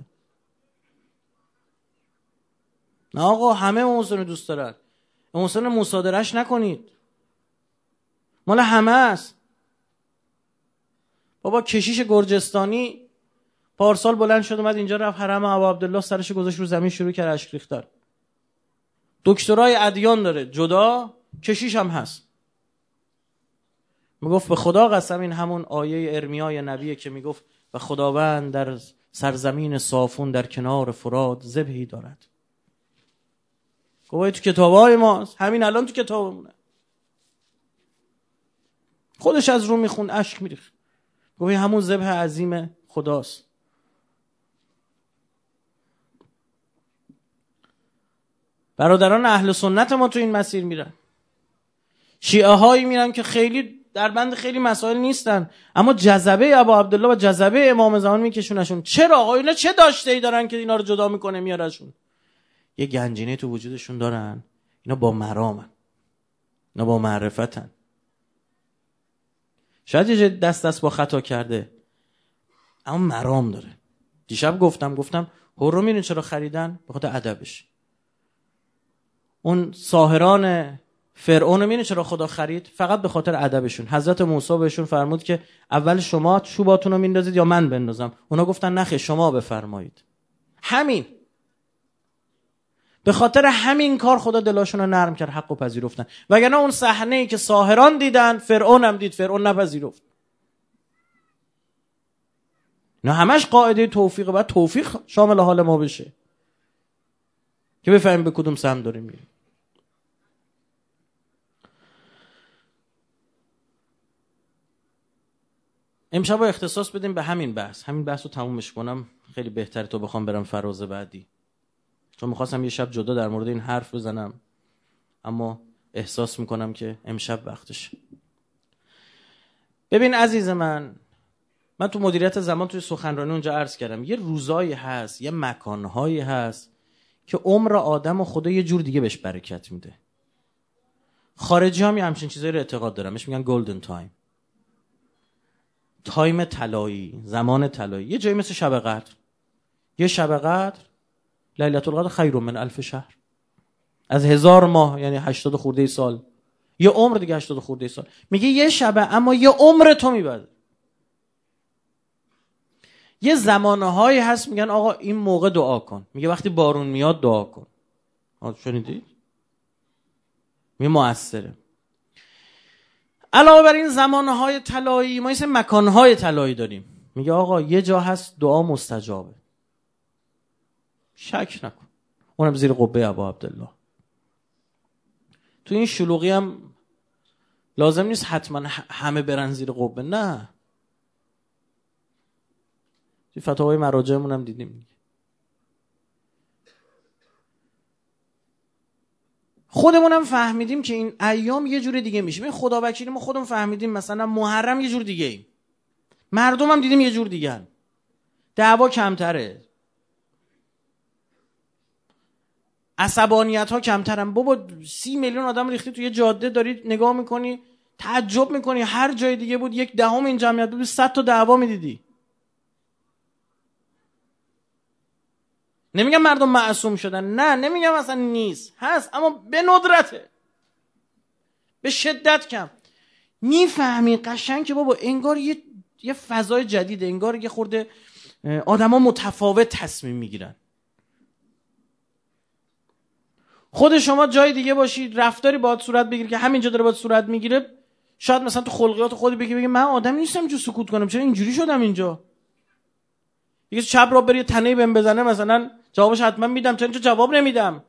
نه آقا همه امام حسین رو دوست دارن، امام حسین مصادرهش نکنید، مال همه است. بابا کشیش گرجستانی پارسال بلند شد اومد اینجا، رفت حرم ابا عبدالله، سرش گذاشت رو زمین، شروع کرد اشک ریختن. دکترای ادیان داره جدا، کشیش هم هست. میگفت به خدا قسم این همون آیه ارمیای نبیه که میگفت و خداوند در سرزمین صافون در کنار فرات ذبحی دارد. گفت تو کتابای ماست، همین الان تو کتابمونه. خودش از رو میخوند اشک میریخت، گفت همون ذبح عظیم خداست. برادران اهل سنت ما تو این مسیر میرن، شیعه هایی میرن که خیلی در بند خیلی مسائل نیستن، اما جذبه ابا عبدالله و جذبه امام زمان میکشونشون. چرا آقا اینا چه داشته ای دارن که اینا رو جدا میکنه میارشون؟ یه گنجینه تو وجودشون دارن، اینا با مرامن. نه با معرفتن. شاید یه دست با خطا کرده اما مرام داره. دیشب گفتم هورو میرین چرا خریدن؟ به خاطر ادبش. اون ساحران فرعون میرین چرا خدا خرید؟ فقط به خاطر ادبشون. حضرت موسی بهشون فرمود که اول شما چوباتون رو میندازید یا من بندازم؟ اونا گفتن نخیر شما بفرمایید. همین، به خاطر همین کار خدا دلاشون رو نرم کرد، حق و پذیرفتن. وگرنه اون صحنه‌ای که ساحران دیدن فرعون هم دید، فرعون نپذیرفت. نه همش قاعده توفیق، باید توفیق شامل حال ما بشه که بفهمیم به کدوم سمت داریم میریم. امشب با اختصاص بدیم به همین بحث رو تمومش کنم. خیلی بهتره تو بخوام برم فراز بعدی، چون میخواستم یه شب جدا در مورد این حرف بزنم اما احساس میکنم که امشب وقتش. ببین عزیز من تو مدیریت زمان توی سخنرانی اونجا عرض کردم یه روزایی هست، یه مکانهایی هست که عمر آدم و خدا یه جور دیگه بهش برکت میده. خارجی هم یه همچین چیزایی رو اعتقاد دارن، بهش میگن گلدن تایم، تایم طلایی، زمان طلایی. یه جایی مثل شب قدر، یه شب قدر لیلة القدر خیر من 1000 شهر، از 1000 ماه، یعنی 80 خورده سال. یه عمر دیگه 80 خورده سال. میگه یه شبه اما یه عمر تو میبره. یه زمانهایی هست میگن آقا این موقع دعا کن، میگه وقتی بارون میاد دعا کن. شنیدید؟ میگه مؤثره. علاوه بر این زمانهای طلایی ما مثل مکانهای طلایی داریم. میگه آقا یه جا هست دعا مستجابه، شک نکن، اونم زیر قبه ابا عبدالله. تو این شلوغی هم لازم نیست حتما همه برن زیر قبه، نه. توی فتاوای مراجعمون هم دیدیم. خودمونم فهمیدیم که این ایام یه جور دیگه میشه. ببین خدا وکیلی ما خودمون فهمیدیم مثلا محرم یه جور دیگه ایم، مردم هم دیدیم یه جور دیگه هن. دعوا کمتره، عصبانیت ها کمترن. بابا 30 میلیون آدم ریختی توی جاده، داری نگاه میکنی تعجب میکنی. هر جای دیگه بود 1/10 این جمعیت بود 100 تا دعوا میدیدی. نمیگم مردم معصوم شدن، نه، نمیگم اصلا نیست، هست، اما به ندرته، به شدت کم. میفهمی قشنگ که بابا انگار یه فضای جدیده، انگار یه خورده آدما متفاوت تصمیم میگیرن. خود شما جای دیگه باشید، رفتاری باهات صورت بگیره که همینجا داره باهات صورت میگیره، شاید مثلا تو خلقیات خودی بگی من آدم نیستم جو سکوت کنم، چرا اینجوری شدم اینجا. دیگه چپ را بری تنهی بهم بزنه مثلا جوابش حتما میدم، چرا اینجا جواب نمیدم.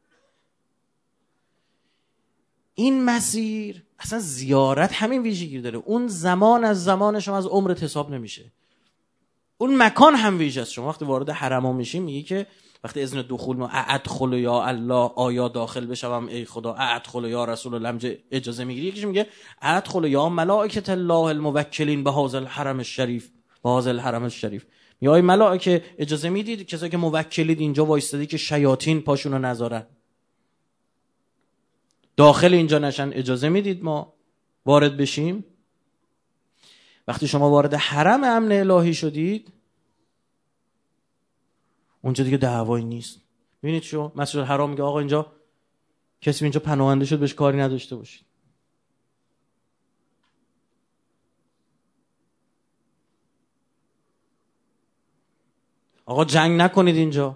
این مسیر اصلا زیارت همین ویژگی داره. اون زمان از زمان شما از عمرت حساب نمیشه. اون مکان هم ویژه است. شما وقتی وارد حرم میشی میگی که وقتی اذن دخول ما ادخل یا الله، آیا داخل بشم ای خدا، ادخل یا رسول الله اجازه میگیری. یکیش میگه ادخل یا ملائکه الله الموکلین به هذا الحرم الشریف، به هذا الحرم الشریف. یا ای ملائکه اجازه میدید کسایی که موکلید اینجا وایستادی که شیاطین پاشونو نذارن داخل اینجا نشن، اجازه میدید ما وارد بشیم. وقتی شما وارد حرم امن الهی شدید اونجا دیگه دعوایی نیست. ببینید شو مسجد الحرام میگه آقا اینجا کسی اینجا پناهنده شد بهش کاری نداشته باشید. آقا جنگ نکنید اینجا.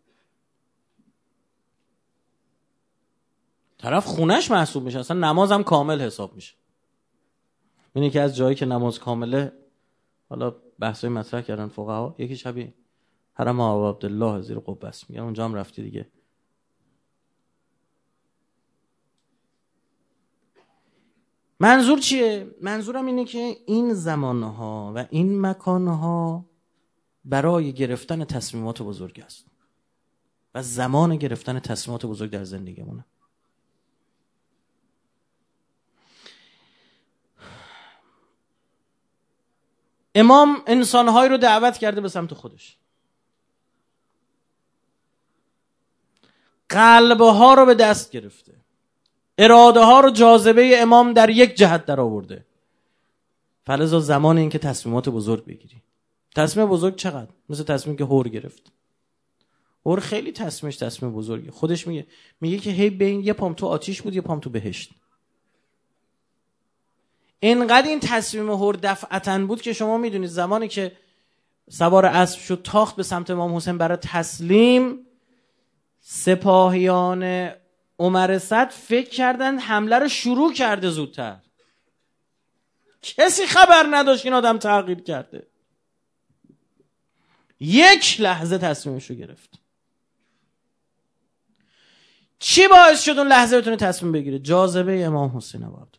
طرف خونش محسوب میشه، اصلا نماز هم کامل حساب میشه. این یکی از جایی که نماز کامله، حالا بحثای مطرح کردن فقها، یکی شبیه حرم ابا عبدالله زیر قبه است، میگن اونجا هم رفتی دیگه. منظور چیه؟ منظورم اینه که این زمانها و این مکانها برای گرفتن تصمیمات بزرگ است و زمان گرفتن تصمیمات بزرگ در زندگیمونه. امام انسان‌هایی رو دعوت کرده به سمت خودش، قلب‌ها رو به دست گرفته، اراده ها رو جاذبه امام در یک جهت در آورده. فلذا زمان این که تصمیمات بزرگ بگیری. تصمیم بزرگ چقدر؟ مثل تصمیم که هور گرفت. هور خیلی تصمیم بزرگی. خودش میگه که هی بین یه پام تو آتیش بود، یه پام تو بهشت. اینقدر این تصمیم هور دفعتاً بود که شما میدونید زمانی که سوار اسب شد تاخت به سمت امام حسین برای تسلیم، سپاهیان عمر صدر فکر کردن حمله رو شروع کرده زودتر. کسی خبر نداشت این آدم تغییر کرده. یک لحظه تصمیمش رو گرفت. چی باعث شد اون لحظه بتونه تصمیم بگیره؟ جاذبه امام حسین عبادالله.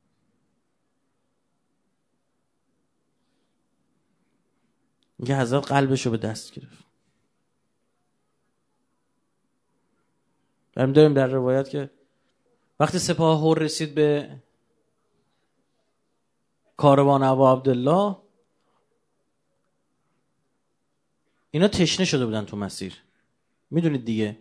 میگه حضرت قلبش رو به دست گرفت. بریم داریم در روایت که وقتی سپاه هور رسید به کاروان ابا عبدالله، اینا تشنه شده بودن تو مسیر. میدونید دیگه،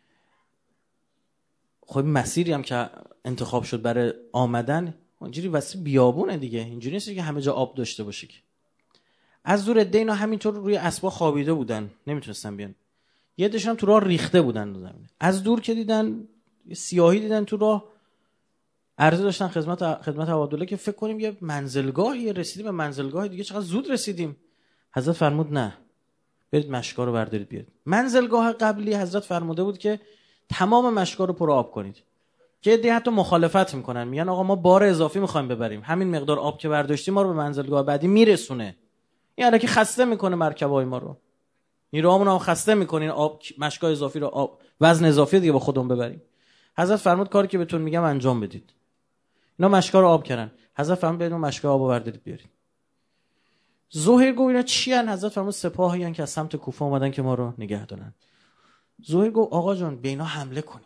خب مسیری هم که انتخاب شد برای آمدن اینجوری واسه بیابونه دیگه، اینجوری نیست که همه جا آب داشته باشه که. از دور عده اینا همینطور روی اسبا خوابیده بودن، نمیتونستن بیان. یه عده‌شون هم تو راه ریخته بودن رو زمین. از دور که دیدن سیاهی دیدن تو راه، عرضه داشتن خدمت عبدالله که فکر کنیم یه منزلگاهی رسیدیم به منزلگاه دیگه، چقدر زود رسیدیم. حضرت فرمود نه، برید مشکا رو بردارید بیارید. منزلگاه قبلی حضرت فرموده بود که تمام مشکا رو پر آب کنید. که عده حتی مخالفت میکنن، میگن آقا ما بار اضافی میخوایم ببریم، همین مقدار آب که برداشتیم ما رو به منزلگاه بعدی میرسونه. این الکی خسته میکنه مرکبای ما رو، نیروهامون هم خسته میکنین، آب مشکا اضافی رو آب وزن اضافی دیگه با خودمون ببریم. حضرت فرمود کاری که بهتون میگم انجام بدید. اینا مشکا رو آب کردن. حضرت فرمود برید اون مشکا آبو بردارید بیارید. زهیر گفت اینا چی ان؟ حضرت فرمود سپاهی ان که از سمت کوفه اومدن که ما رو نگه دارن. زهیر گفت آقا جان به اینا حمله کنیم.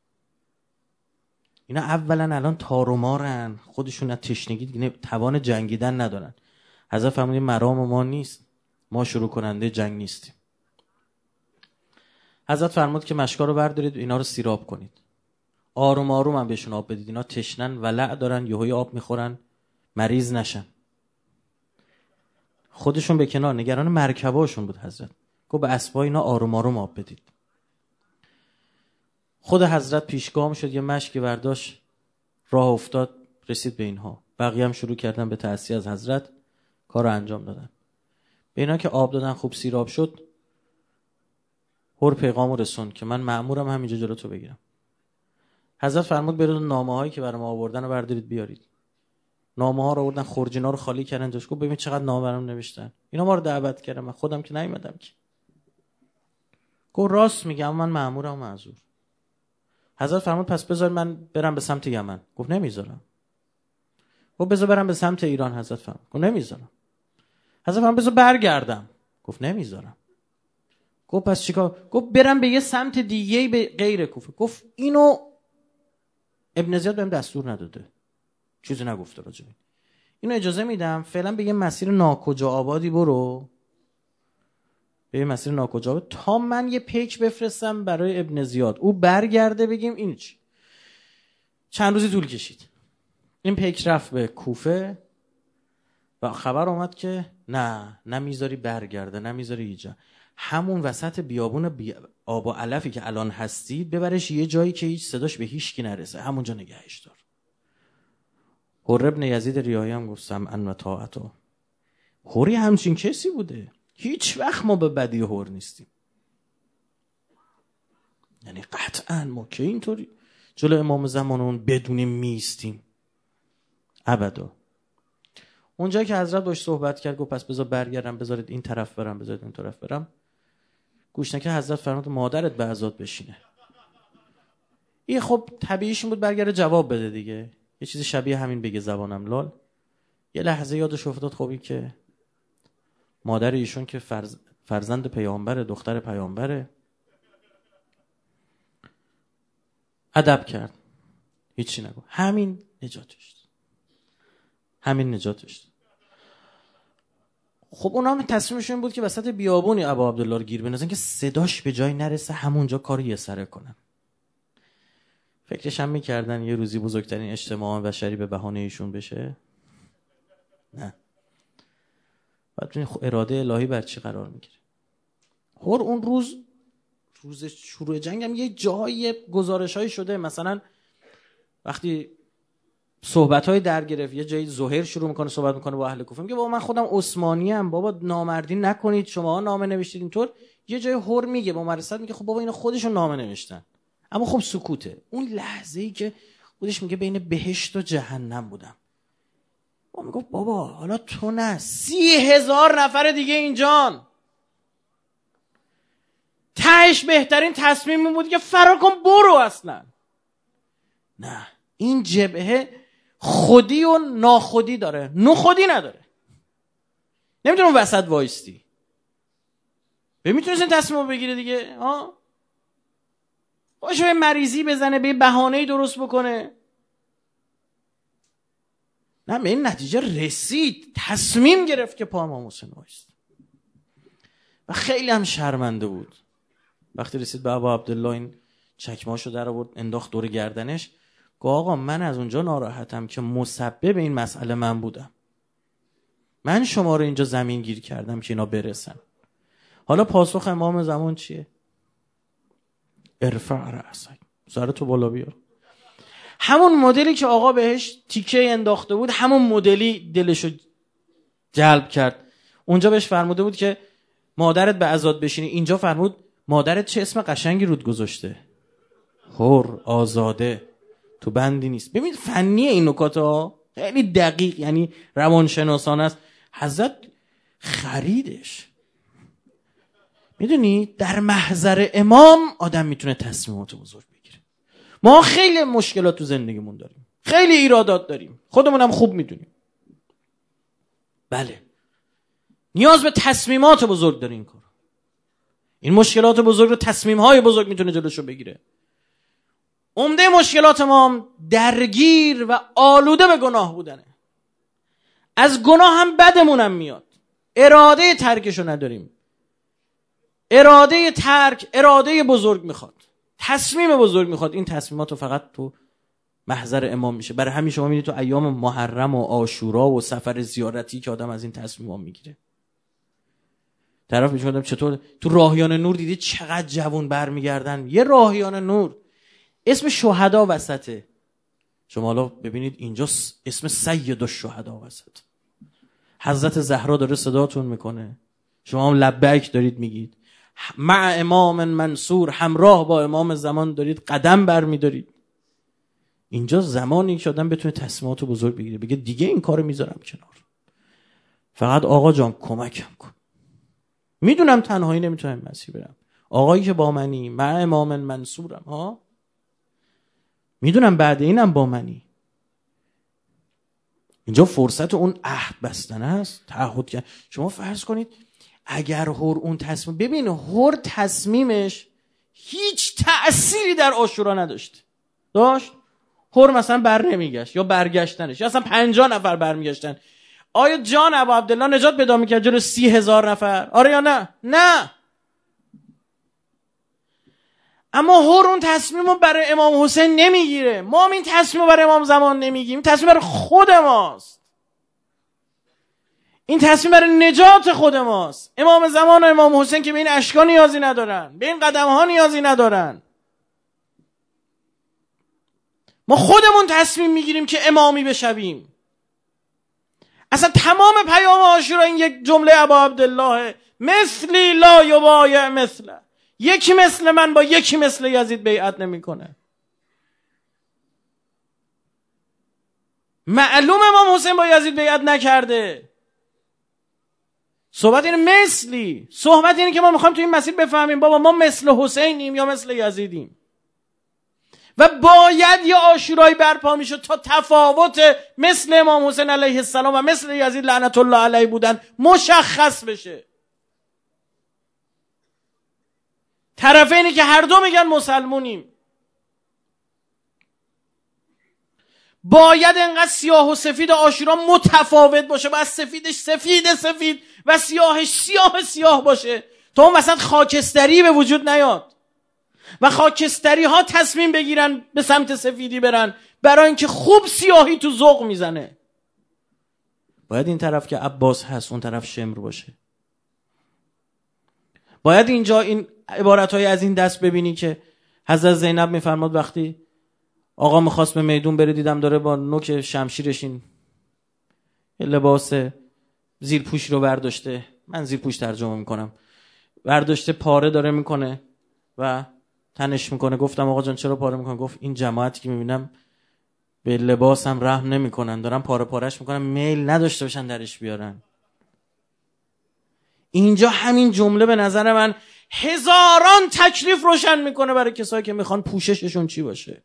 اینا اولا الان تار و مارن، خودشون از تشنگی دیگه توان جنگیدن ندارن. حضرت فرمود مرام ما نیست، ما شروع کننده جنگ نیستیم. حضرت فرمود که مشکا رو بردارید، اینا رو سیراب کنید، آروم آروم هم بهشون آب بدید، اینا تشنن ولع دارن، یهویی آب میخورن مریض نشن. خودشون به کنار، نگران مرکباشون بود حضرت. گفت به اسبا اینا آروم آروم آب بدید. خود حضرت پیشگام شد، یه مشکی برداشت، راه افتاد، رسید به اینها. بقیه هم شروع کردن به تأسی از حضرت کار رو انجام دادن. به اینا که آب دادن خوب سیراب شد، هر پیغامو رسون که من مأمورم همینجا جلو تو بگیرم. حضرت فرمود برید نامه‌هایی که برام آوردن رو بردارید بیارید. نامه‌ها رو آوردن، خورجینا رو خالی کردن جاش. گفت ببین چقدر نامه برام نوشتن، اینا ما رو دعوت کردن، من خودم که نیومدم که. گفت راست میگم، من مأمورم، معذور. حضرت فرمود پس بذار من برم به سمت یمن. گفت نمیذارم. گفت بذار برم به سمت ایران. حضرت فرمود گفت نمیذارم. حضرت فرمود بذار برگردم. گفت نمیذارم. گفت پس چیکار؟ گفت برم به یه سمت دیگه به غیر کوفه. گفت اینو ابن زیاد بهم دستور نداده، چیزی نگفته راجع به اینو، اجازه میدم فعلا به یه مسیر ناکجا آبادی برو، به یه مسیر ناکجا آباد، تا من یه پیک بفرستم برای ابن زیاد، او برگرده بگیم این چی. چند روزی طول کشید. این پیک رفت به کوفه و خبر اومد که نه میذاری برگرده، نمیذاری اینجا، همون وسط بیابون آب و علفی که الان هستید ببرش یه جایی که هیچ صداش به هیچ کی نرسه، همونجا نگهش دار. حر ابن یزید ریاحی هم گفت سمعا و طاعتا. حری همچین کسی بوده، هیچ وقت ما به بدی حر نیستیم. یعنی قطعا ما که اینطوری جلو امام زمانمون بدونیم میستیم، ابدا. اونجایی که حضرت باش صحبت کرد گفت پس بذار برگردم، بذارید این طرف برم، بذارید این طرف برم، گوش نکرد. حضرت فرمود مادرت به عزات بشینه. این خب طبیعیش بود برگرده جواب بده دیگه، یه چیزی شبیه همین بگه زبانم لال. یه لحظه یادش افتاد خب این که مادر ایشون که فرزند پیامبره، دختر پیامبره. ادب کرد، هیچی نگو، همین نجاتش. خب اونا هم تصمیمشون بود که وسط بیابونی ابا عبدالله رو گیر بندازن که صداش به جای نرسه، همونجا کارو یه سره کنن. فکرش هم میکردن یه روزی بزرگترین اجتماع بشری به بهانه ایشون بشه؟ نه. بعد اراده الهی بر چی قرار میگیره؟ هر اون روز شروع جنگ هم یه جای گزارش‌هایی شده، مثلا وقتی صحبت‌های در گرفت یه جایی زهیر شروع میکنه صحبت میکنه با اهل کوفه، میگه بابا من خودم عثمانی ام، بابا نامردی نکنید، شما نامه نوشتید اینطور. یه جای هر میگه با مرصد میگه خب بابا اینا خودشون نامه نوشتن، اما خب سکوته. اون لحظه‌ای که خودش میگه بین بهشت و جهنم بودم، با میگه بابا حالا تو نه 30,000 نفر دیگه اینجان، تهش بهترین تصمیم بود که فرار کن برو. اصلا نه، این جبهه خودی و ناخودی داره، نخودی نداره. نمیتونه اون وسط وایستی. میتونست این تصمیم رو بگیره دیگه. باشه به مریضی بزنه، به بهانه‌ای درست بکنه. نه، به این نتیجه رسید، تصمیم گرفت که پا امام حسین وایست. و خیلی هم شرمنده بود. وقتی رسید به ابا عبدالله، این چکمه‌اشو در آورد انداخت دور گردنش، گفت آقا من از اونجا ناراحتم که مسبب این مسئله من بودم. من شما رو اینجا زمین گیر کردم که اینا برسن. حالا پاسخ امام زمان چیه؟ ارفع رأسک، سرتو بالا بیار. همون مدلی که آقا بهش تیکه انداخته بود، همون مدلی دلشو جلب کرد. اونجا بهش فرموده بود که مادرت به عزاد بشینی، اینجا فرمود مادرت چه اسم قشنگی رود گذاشته، حر، آزاده، تو بندی نیست. ببین فنیه این نکات ها، خیلی دقیق، یعنی روانشناسانه است. حضرت خریدش. میدونی در محضر امام آدم میتونه تصمیمات بزرگ بگیره. ما خیلی مشکلات تو زندگیمون داریم، خیلی ایرادات داریم، خودمونم خوب میدونیم. بله، نیاز به تصمیمات بزرگ داره این کار. این مشکلات بزرگ رو تصمیم‌های بزرگ میتونه جلوشو بگیره. عمده مشکلات ما هم درگیر و آلوده به گناه بودنه. از گناه هم بدمونم میاد، اراده ترکشو نداریم. اراده ترک اراده بزرگ میخواد، تصمیم بزرگ میخواد. این تصمیمات رو فقط تو محضر امام میشه. برای همین شما میبینید تو ایام محرم و عاشورا و سفر زیارتی که آدم از این تصمیمات میگیره. طرف میگه چطور تو راهیان نور دیدید چقدر جوان برمیگردن؟ یه راهیان نور اسم شهدا وسطه. شما حالا ببینید اینجا اسم سید الشهدا وسط. حضرت زهرا داره صداتون میکنه، شما هم لبیک دارید میگید، مع امام منصور، همراه با امام زمان دارید قدم برمیدارید. اینجا زمانی که آدم بتونه تصمیمات بزرگ بگیره، بگه دیگه این کارو میذارم کنار، فقط آقا جان کمکم کن، میدونم تنهایی نمیتونم مسیر برم، آقایی که با منی، مع امام منصورم، میدونم بعد اینم با منی. اینجا فرصت اون عهد بستن است، تعهد کرد. شما فرض کنید اگر هر اون تصمیم، ببین هر تصمیمش هیچ تأثیری در عاشورا نداشت. داشت هر مثلا بر نمیگشت یا برگشتنش، یا اصلا 50 نفر برمیگشتن، آیا جان ابا عبدالله نجات پیدا میکرد جلو 30,000 نفر؟ آره یا نه؟ نه. اما هر اون تصمیم رو برای امام حسین نمیگیره. ما هم این تصمیم رو برای امام زمان نمیگیم. این تصمیم برای خود ماست. این تصمیم برای نجات خود ماست. امام زمان و امام حسین که به این اشکا نیازی ندارن، به این قدم ها نیازی ندارن. ما خودمون تصمیم میگیریم که امامی بشویم. اصلا تمام پیام عاشورا این یک جمله ابا عبدالله، مثلی لا یبایع مثله، یکی مثل من با یکی مثل یزید بیعت نمیکنه. معلوم امام حسین با یزید بیعت نکرده. صحبت اینه مثلی، صحبت اینه که ما میخوایم تو این مسیر بفهمیم بابا ما مثل حسینیم یا مثل یزیدیم. و باید یه عاشورایی برپا میشد تا تفاوت مثل امام حسین علیه السلام و مثل یزید لعنت الله علیه بودن مشخص بشه. طرفینی که هر دو میگن مسلمونیم. باید انقدر سیاه و سفید عاشورا متفاوت باشه، باید سفیدش سفید و سیاهش سیاه باشه تا اون مثلا خاکستری به وجود نیاد. و خاکستری ها تصمیم بگیرن به سمت سفیدی برن، برای اینکه خوب سیاهی تو ذوق میزنه. باید این طرف که عباس هست اون طرف شمر باشه. باید اینجا این عبارتهای از این دست ببینی که حضرت زینب میفرماد وقتی آقا میخواست به میدون بره، دیدم داره با نوک شمشیرش این لباس زیرپوش رو برداشته، من زیرپوش ترجمه میکنم، برداشته پاره داره میکنه و تنش میکنه. گفتم آقا جان چرا پاره میکنه؟ گفت این جماعتی که میبینم به لباسم رحم نمیکنن، دارن پاره پارهش میکنن، میل نداشته باشن درش بیارن. اینجا همین جمله به نظر من هزاران تکلیف روشن میکنه برای کسایی که میخوان پوشششون چی باشه.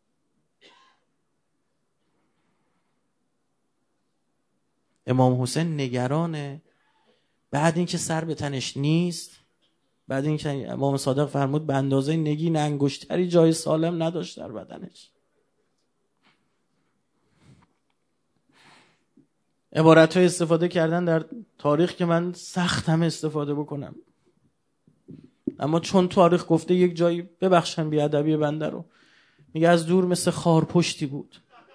امام حسین نگرانه بعد اینکه سر به تنش نیست، بعد اینکه امام صادق فرمود به اندازه نگین انگشتری جای سالم نداشت در بدنش. عبارت‌های استفاده کردن در تاریخ که من سختم استفاده بکنم، اما چون تاریخ گفته یک جایی، ببخشن بیادبی بنده رو، میگه از دور مثل خارپشتی بود،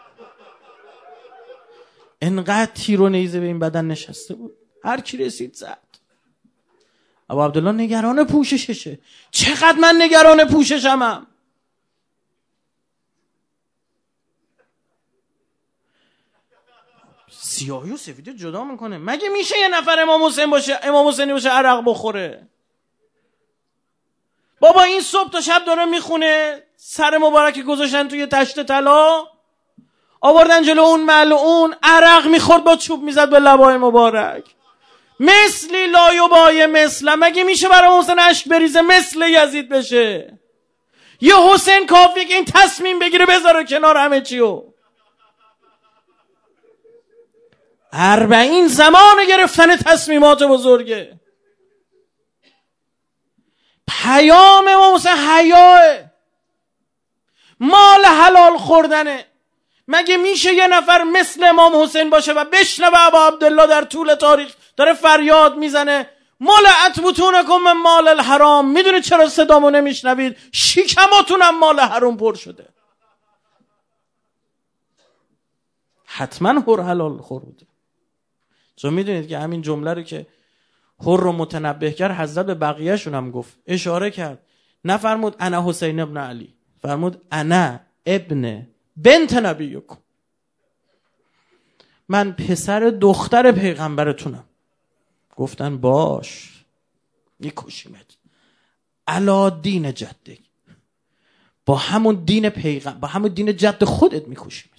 انقدر تیر و نیزه به این بدن نشسته بود، هر کی رسید زد. ابا عبدالله نگران پوشششه. چقدر من نگران پوششمم. سیاهی و سفیدی جدا میکنه. مگه میشه یه نفر امام حسین باشه، امام حسینی باشه عرق بخوره؟ بابا این صبح تا شب داره میخونه، سر مبارک گذاشتن توی تشت طلا، آوردن جلو اون ملعون، عرق میخورد با چوب میزد به لبای مبارک. مثلی لایوبای مثل، مگه میشه برای حسین اشک بریزه مثل یزید بشه؟ یه حسین کافی که این تصمیم بگیره بذاره کنار همه چیو. 40 زمان گرفتن تصمیمات بزرگه. پیام امام حسین حیاه، مال حلال خوردنه. مگه میشه یه نفر مثل امام حسین باشه و بشنوه ابا عبدالله در طول تاریخ داره فریاد میزنه ملعت بطونکم من مال الحرام؟ میدونید چرا صدامو نمیشنوید؟ شکماتونم مال حرام پر شده. حتما هر حلال خور بوده. چون میدونید که همین جمله رو که هر رو متنبه کرد، حضرت به بقیه‌شون هم گفت، اشاره کرد. نفرمود انا حسین ابن علی، فرمود انا ابن بنت نبیکم، من پسر دختر پیغمبرتونم. گفتن باش میکشیمت علا دین جدک، با همون دین پیغمبر، با همون دین جد خودت میکشیمت.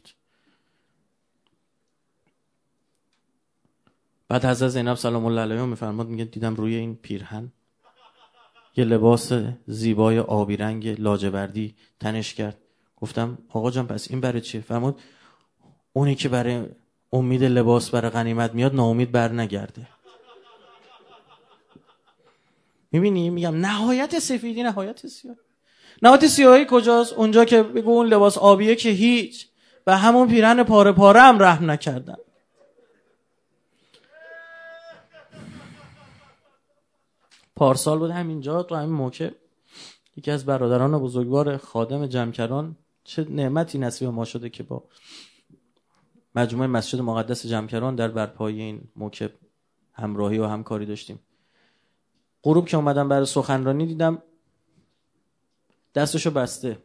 بعد حضرت زینب سلام الله علیها میفرماد، میگه دیدم روی این پیرهن یه لباس زیبای آبی رنگ لاجوردی تنش کرد. گفتم آقا جان پس این برای چیه؟ فرمود اونی که برای امید لباس برای غنیمت میاد ناامید بر نگرده. میبینی میگم نهایت سفیدی، نهایت سیاه. نهایت سیاهی کجاست؟ اونجا که بگو اون لباس آبیه که هیچ، و همون پیرهن پاره پاره هم رحم نکردن. پارسال بود همینجا تو همین موقع یکی از برادران بزرگوار خادم جمکران، چه نعمتی نصیب ما شده که با مجموعه مسجد مقدس جمکران در برپایی این موقع همراهی و همکاری داشتیم. غروب که اومدم برای سخنرانی دیدم دستشو بسته.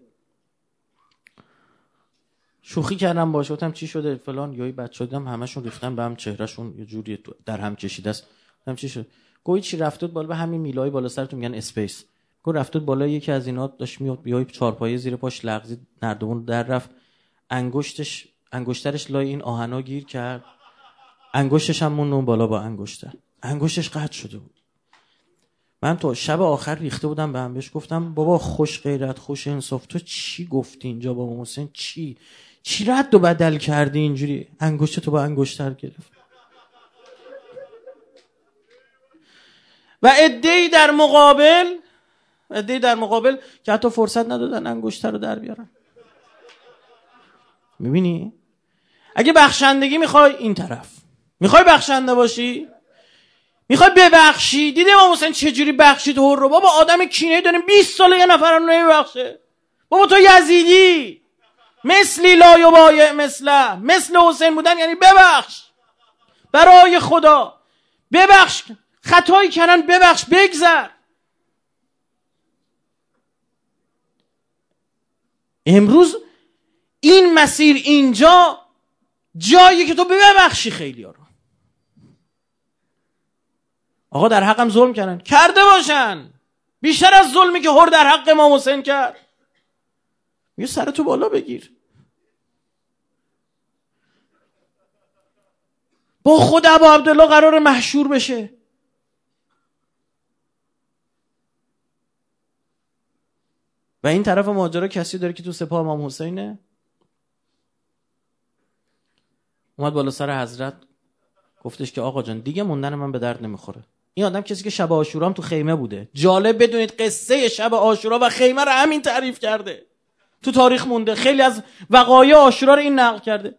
شوخی کردم باشه، گفتم چی شده فلان، یهو بچه‌ها دیدم همشون ریختن به هم، چهرهشون یه جوری در هم کشیده است. گفتم چی شد؟ گویی چی رفتید بالا، به همین میلای بالا سرتون میگن اسپیس. گفت رفتید بالا، یکی از اینا داشت میاد بیای چهارپایه زیر پاش لغزید، نردبون در رفت، انگشترش لای این آهنا گیر کرد، انگشتش هم موند بالا با انگشتش قطع شده بود. من تا شب آخر ریخته بودم به هم، بهش گفتم بابا خوش غیرت خوش انصاف، تو چی گفتی اینجا بابا حسین؟ چی رد و بدل کردی اینجوری؟ انگشتتو با انگشتر گرفت. و عده‌ای در مقابل که حتی فرصت ندادن انگشتر رو در بیارن. میخوای ببخشی؟ دیدی امام حسین چجوری بخشید رو؟ بابا آدم کینه داریم 20 ساله یه نفر رو نمیبخشه. بابا تو یزیدی مثلی لا یبایع مثله، مثل حسین بودن یعنی ببخش برای خدا، ببخش خطایی کردن، ببخش بگذر. امروز این مسیر اینجا جایی که تو ببخشی خیلی ها رو. آقا در حقم ظلم کردن، کرده باشن، بیشتر از ظلمی که هر در حق امام حسین کرد. یه سرتو بالا بگیر، با خود ابا عبدالله قرار محشور بشه. و این طرف ماجرا کسی داره که تو سپاه امام حسینه، اومد بالا سر حضرت گفتش که آقا جان دیگه موندن من به درد نمیخوره. این آدم کسی که شب عاشورا هم تو خیمه بوده. جالب بدونید قصه شب عاشورا و خیمه رو همین تعریف کرده، تو تاریخ مونده، خیلی از وقایع عاشورا رو این نقل کرده.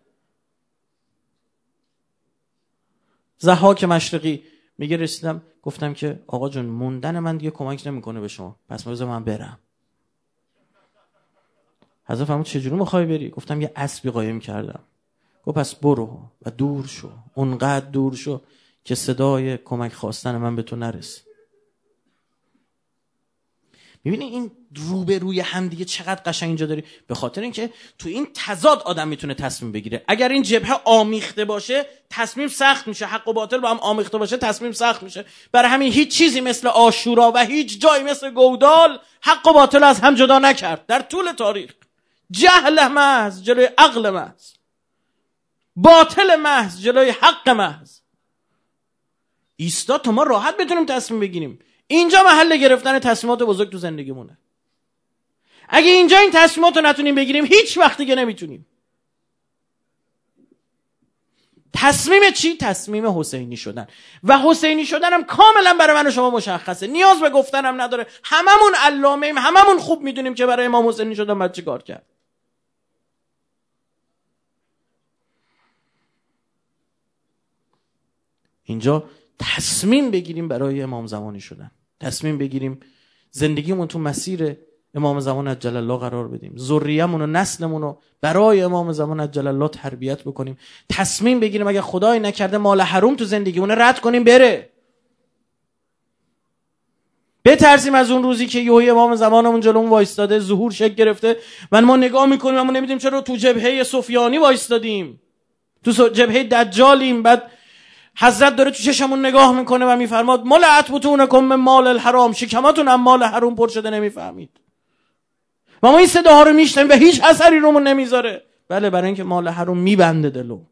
ضحاک مشرقی میگه رسیدم گفتم که آقا جون موندن من دیگه کمک نمیکنه به شما، پس بذار من برم. حضرت فرمود چجوری میخوای بری؟ گفتم یه اسبی قایم کردم. گفت پس برو و دور شو، اونقدر دور شو که صدای کمک خواستن من به تو نرسه. میبینی این روبروی هم دیگه چقدر قشنگ اینجا داری؟ به خاطر اینکه تو این تضاد آدم میتونه تصمیم بگیره. اگر این جبهه آمیخته باشه تصمیم سخت میشه، حق و باطل با هم آمیخته باشه تصمیم سخت میشه. برای همین هیچ چیزی مثل عاشورا و هیچ جایی مثل گودال حق و باطل از هم جدا نکرد در طول تاریخ. جهل محض جلوی عقل محض، باطل محض جلوی حق محض ایستاد تا ما راحت بتونیم تصمیم بگیریم. اینجا محل گرفتن تصمیمات بزرگ تو زندگیمونه. اگه اینجا این تصمیمات رو نتونیم بگیریم هیچ وقت دیگه نمیتونیم. تصمیم چی؟ تصمیم حسینی شدن. و حسینی شدن هم کاملا برای من و شما مشخصه، نیاز به گفتن هم نداره. هممون علامه‌ایم، هممون خوب میدونیم که برای امام حسینی شدن باید چی کار کرد. اینجا تصمیم بگیریم برای امام زمانی شدن، تصمیم بگیریم زندگیمون تو مسیر امام زمان عجل الله قرار بدیم، ذریه‌مون و نسلمون رو برای امام زمان عجل الله تربیت بکنیم. تصمیم بگیریم اگه خدای نکرده مال حروم تو زندگیمون رد کنیم بره. بترسیم از اون روزی که یهوی امام زمانمون جلومون وایستاده، ظهور شکل گرفته و ما نگاه میکنیم اما نمیدونیم چرا تو جبهه سفیانی وایستادیم، تو جبهه دجالیم. بعد حضرت داره تو چشمون نگاه میکنه و میفرماد ملأت بطونکم من مال الحرام، شکماتون هم مال حرام پر شده، نمیفهمید. و ما این صداها رو میشنویم و هیچ اثری رومون نمیذاره. بله، برای اینکه مال حرام میبنده دلو.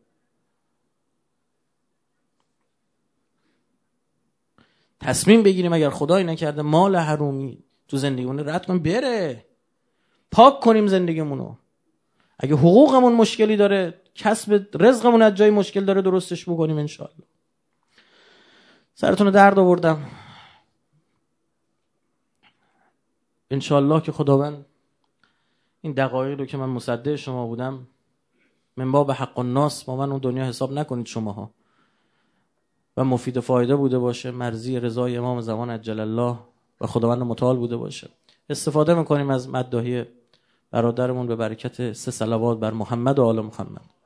تصمیم بگیریم اگر خدای نکرده مال حرومی تو زندگیمون رد کنیم بره، پاک کنیم زندگیمونو. اگه حقوقمون مشکلی داره، کسب رزقمون از جای مشکل داره، درستش بکنیم انشاءالله. سرتون رو درد آوردم. انشاءالله که خداوند این دقایقی رو که من مصدق شما بودم من باب حق الناس با من اون دنیا حساب نکنید شماها و مفید و فایده بوده باشه، مرضی رضای امام زمان عجل الله و خداوند متعال بوده باشه. استفاده میکنیم از مداحی برادرمون به برکت 3 صلوات بر محمد و آل محمد.